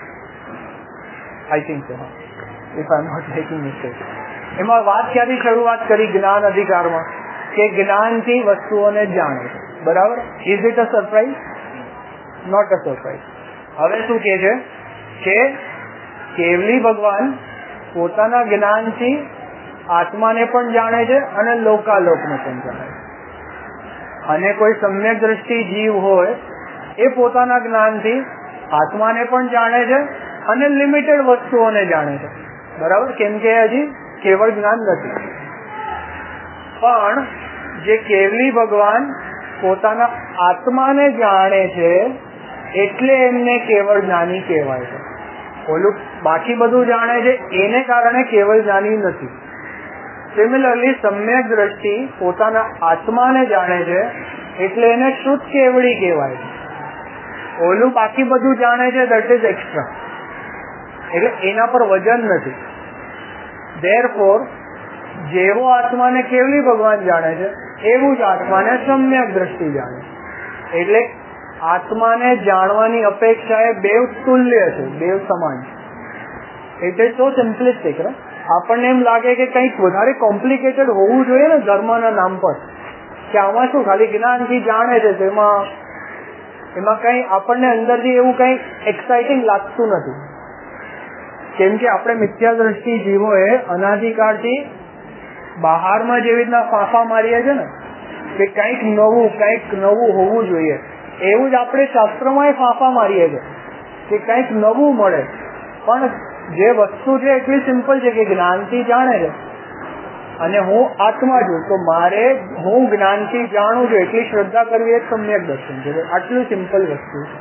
I think if I am not making mistake. એમાં વાત ક્યાંથી શરૂઆત કરી જ્ઞાન અધિકારમાં? કે જ્ઞાનથી વસ્તુઓને જાણે, બરાબર. Is it a surprise? Not a surprise. હવે શું કે છે કે કેવલી ભગવાન પોતાના જ્ઞાનથી આત્માને પણ જાણે છે અને લોકાલોકને પણ જાણે છે. અને કોઈ સમ્યક દ્રષ્ટિ જીવ હોય એ પોતાના જ્ઞાનથી આત્માને પણ જાણે છે અને લિમિટેડ વસ્તુઓને જાણે છે, બરાબર. કેમ કે હજી કેવળ જ્ઞાન નથી. પણ જે કેવલી ભગવાન પોતાના આત્માને જાણે છે એટલે એમને કેવળ જ્ઞાની કહેવાય છે. ઓલું બાકી બધું જાણે છે એને કારણે કેવળ જ્ઞાની નથી. સિમિલરલી સમ્યક દ્રષ્ટિ પોતાના આત્માને જાણે છે એટલે એને શુદ્ધ કેવળી કહેવાય છે. ઓલું બાકી બધું જાણે છે દેટ ઇઝ એક્સ્ટ્રા, એટલે એના પર વજન નથી. ધેરફોર જેવો આત્માને કેવલી ભગવાન જાણે છે એવું જ આત્માને સમ્યક દ્રષ્ટિ જાણે. એટલે આત્માને જાણવાની અપેક્ષા એ બેવ તુલ્ય છે, બેવ સમાન છે. એટલે તો સિમ્પલિસ્ટિક. આપણને એમ લાગે કે કંઈક વધારે કોમ્પ્લિકેટેડ હોવું જોઈએ ને ધર્મના નામ પર, કે આમાં શું ખાલી જ્ઞાનથી જાણે છે, તેમાં એમાં કઈ આપણને અંદરથી એવું કઈ એક્સાઇટિંગ લાગતું નથી. કેમ કે આપણે મિથ્યા દ્રષ્ટિ જીવો એ અનાદિકાળથી બહારમાં જેવી રીતના ફાંફા મારીએ છે ને કે કંઈક નવું કંઈક નવું હોવું જોઈએ, એવું જ આપણે શાસ્ત્રોમાં ફાંફા મારીએ છીએ કે કંઈક નવું મળે. પણ જે વસ્તુ છે એટલી સિમ્પલ છે કે જ્ઞાનથી જાણે છે અને હું આત્મા છું, તો મારે હું જ્ઞાનથી જાણું છું એટલી શ્રદ્ધા કરવી એક સમ્યક દર્શન છે. આટલું સિમ્પલ વસ્તુ છે.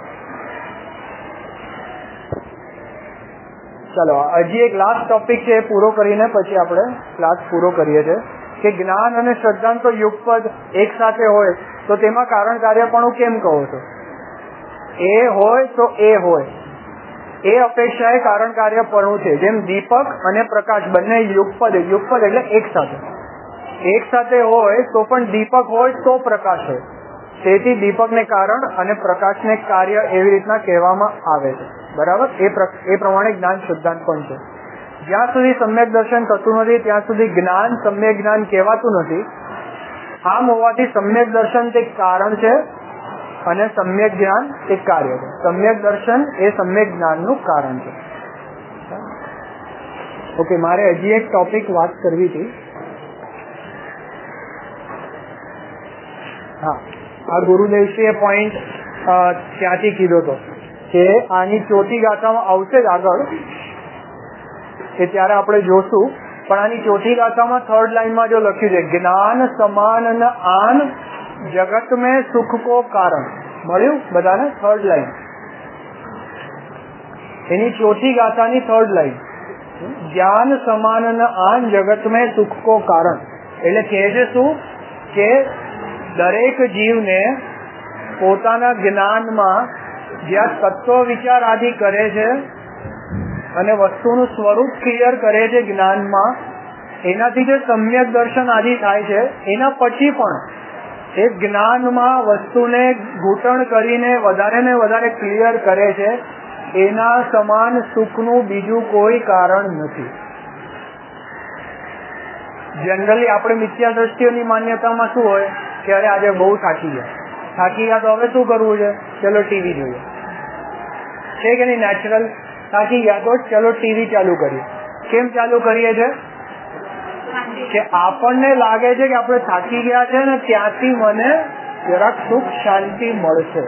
ચલો હજી એક લાસ્ટ ટોપિક છે, એ પૂરો કરીને પછી આપણે ક્લાસ પૂરો કરીએ છીએ કે જ્ઞાન અને શ્રદ્ધા તો યુગપદ એક સાથે હોય તો તેમાં કારણ કાર્યપણું કેમ કહો છો? એ હોય તો એ હોય એ અપેક્ષા એ કારણ કાર્યપણું છે. જેમ દીપક અને પ્રકાશ બંને યુગપદ, યુગપદ એટલે એક સાથે, એક સાથે હોય તો પણ દીપક હોય તો પ્રકાશ હોય, તેથી દીપકને કારણ અને પ્રકાશને કાર્ય એવી રીતના કહેવામાં આવે છે. બરાબર? એ એ પ્રમાણે જ્ઞાન સિદ્ધાંત પણ છે. જ્યાં સુધી સમ્યક દર્શન થતું નથી ત્યાં સુધી જ્ઞાન સમ્યક જ્ઞાન કહેવાતું નથી. આમ હોવાથી સમ્યક દર્શન તે કારણ છે અને સમ્યક જ્ઞાન તે કાર્ય છે. સમ્યક દર્શન એ સમ્યક જ્ઞાનનું કારણ છે. ઓકે, મારે હજી એક ટોપિક વાત કરવી હતી. હા, આ ગુરુદેવશ્રીએ પોઈન્ટ ત્યાંથી કીધો હતો કે આની ચોથી ગાથામાં આવશે જ આગળ, કે ત્યારે આપણે જોશું. પણ આની ચોથી ગાથામાં થર્ડ લાઈનમાં જો લખ્યું છે જ્ઞાન સમાન ન આન જગત મેં સુખ કો કારણ, મળ્યું બધાને? થર્ડ લાઈન એની ચોથી ગાથાની થર્ડ લાઈન, જ્ઞાન સમાન ન આન જગત મેં સુખ કો કારણ. એટલે કહે છે શું કે દરેક જીવને પોતાના જ્ઞાનમાં જ્યાં તત્વ વિચાર આદિ કરે છે અને વસ્તુનું સ્વરૂપ ક્લિયર કરે છે જ્ઞાનમાં, એનાથી જે સમ્યક દર્શન આદિ થાય છે એના પછી પણ એ જ્ઞાનમાં વસ્તુને ઘૂંટણ કરીને વધારે ને વધારે ક્લિયર કરે છે, એના સમાન સુખનું બીજું કોઈ કારણ નથી. જનરલી આપણે મિથ્યા દ્રષ્ટિઓની માન્યતામાં શું હોય કે અરે આજે બહુ થાકી ગયા, થાકી ગયા તો હવે શું કરવું છે? ચલો ટીવી જોઈએ, છે કે નહીં? નેચરલ. થાકી ગયા તો ચલો ટીવી ચાલુ કરીએ. કેમ ચાલુ કરીએ છે? કે આપણને લાગે છે કે આપણે થાકી ગયા છે ને ત્યાંથી મને જરાક સુખ શાંતિ મળશે.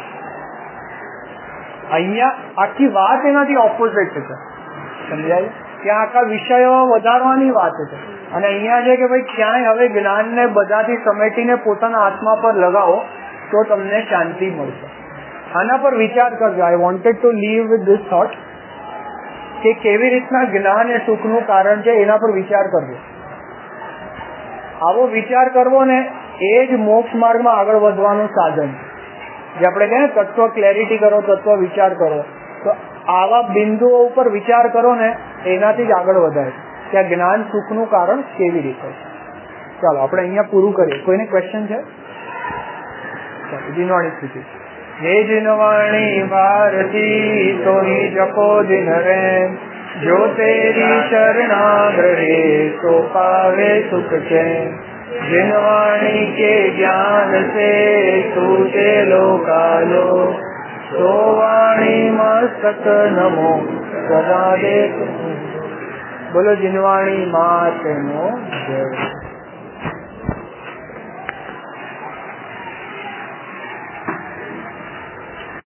અહીંયા આખી વાત એનાથી ઓપોઝિટ છે, સમજાય? ત્યાં આખા વિષયો વધારવાની વાત છે અને અહીંયા છે કે ભાઈ ક્યાંય હવે જ્ઞાનને બધાથી સમેટીને પોતાના આત્મા પર લગાવો તો તમને શાંતિ મળશે. આના પર વિચાર કરજો. I wanted to leave with this thought કે કેવી રીતના જ્ઞાન એ સુખનું કારણ છે, એના પર વિચાર કરજો. આવો વિચાર કરવો ને એ જ મોક્ષ માર્ગમાં આગળ વધવાનું સાધન. જે આપણે કહીએ ને તત્વ ક્લેરિટી કરો, તત્વ વિચાર કરો, તો આવા બિંદુઓ ઉપર વિચાર કરો ને એનાથી જ આગળ વધાય કે આ જ્ઞાન સુખનું કારણ કેવી રીતે. ચાલો આપણે અહીંયા પૂરું કરીએ. કોઈને ક્વેશ્ચન છે? જીનવાણી સ્થિતિ. હે જીનવાણી ભારતી સોની જપો દિન રે, જો તેરી શરણાગ્રહે તો પાવે સુખ છે. जिनवाणी के ज्ञान से सूते लोकालो, तो वाणी मस्तक नमो सदा दे. बोलो जिनवाणी मात नो जय.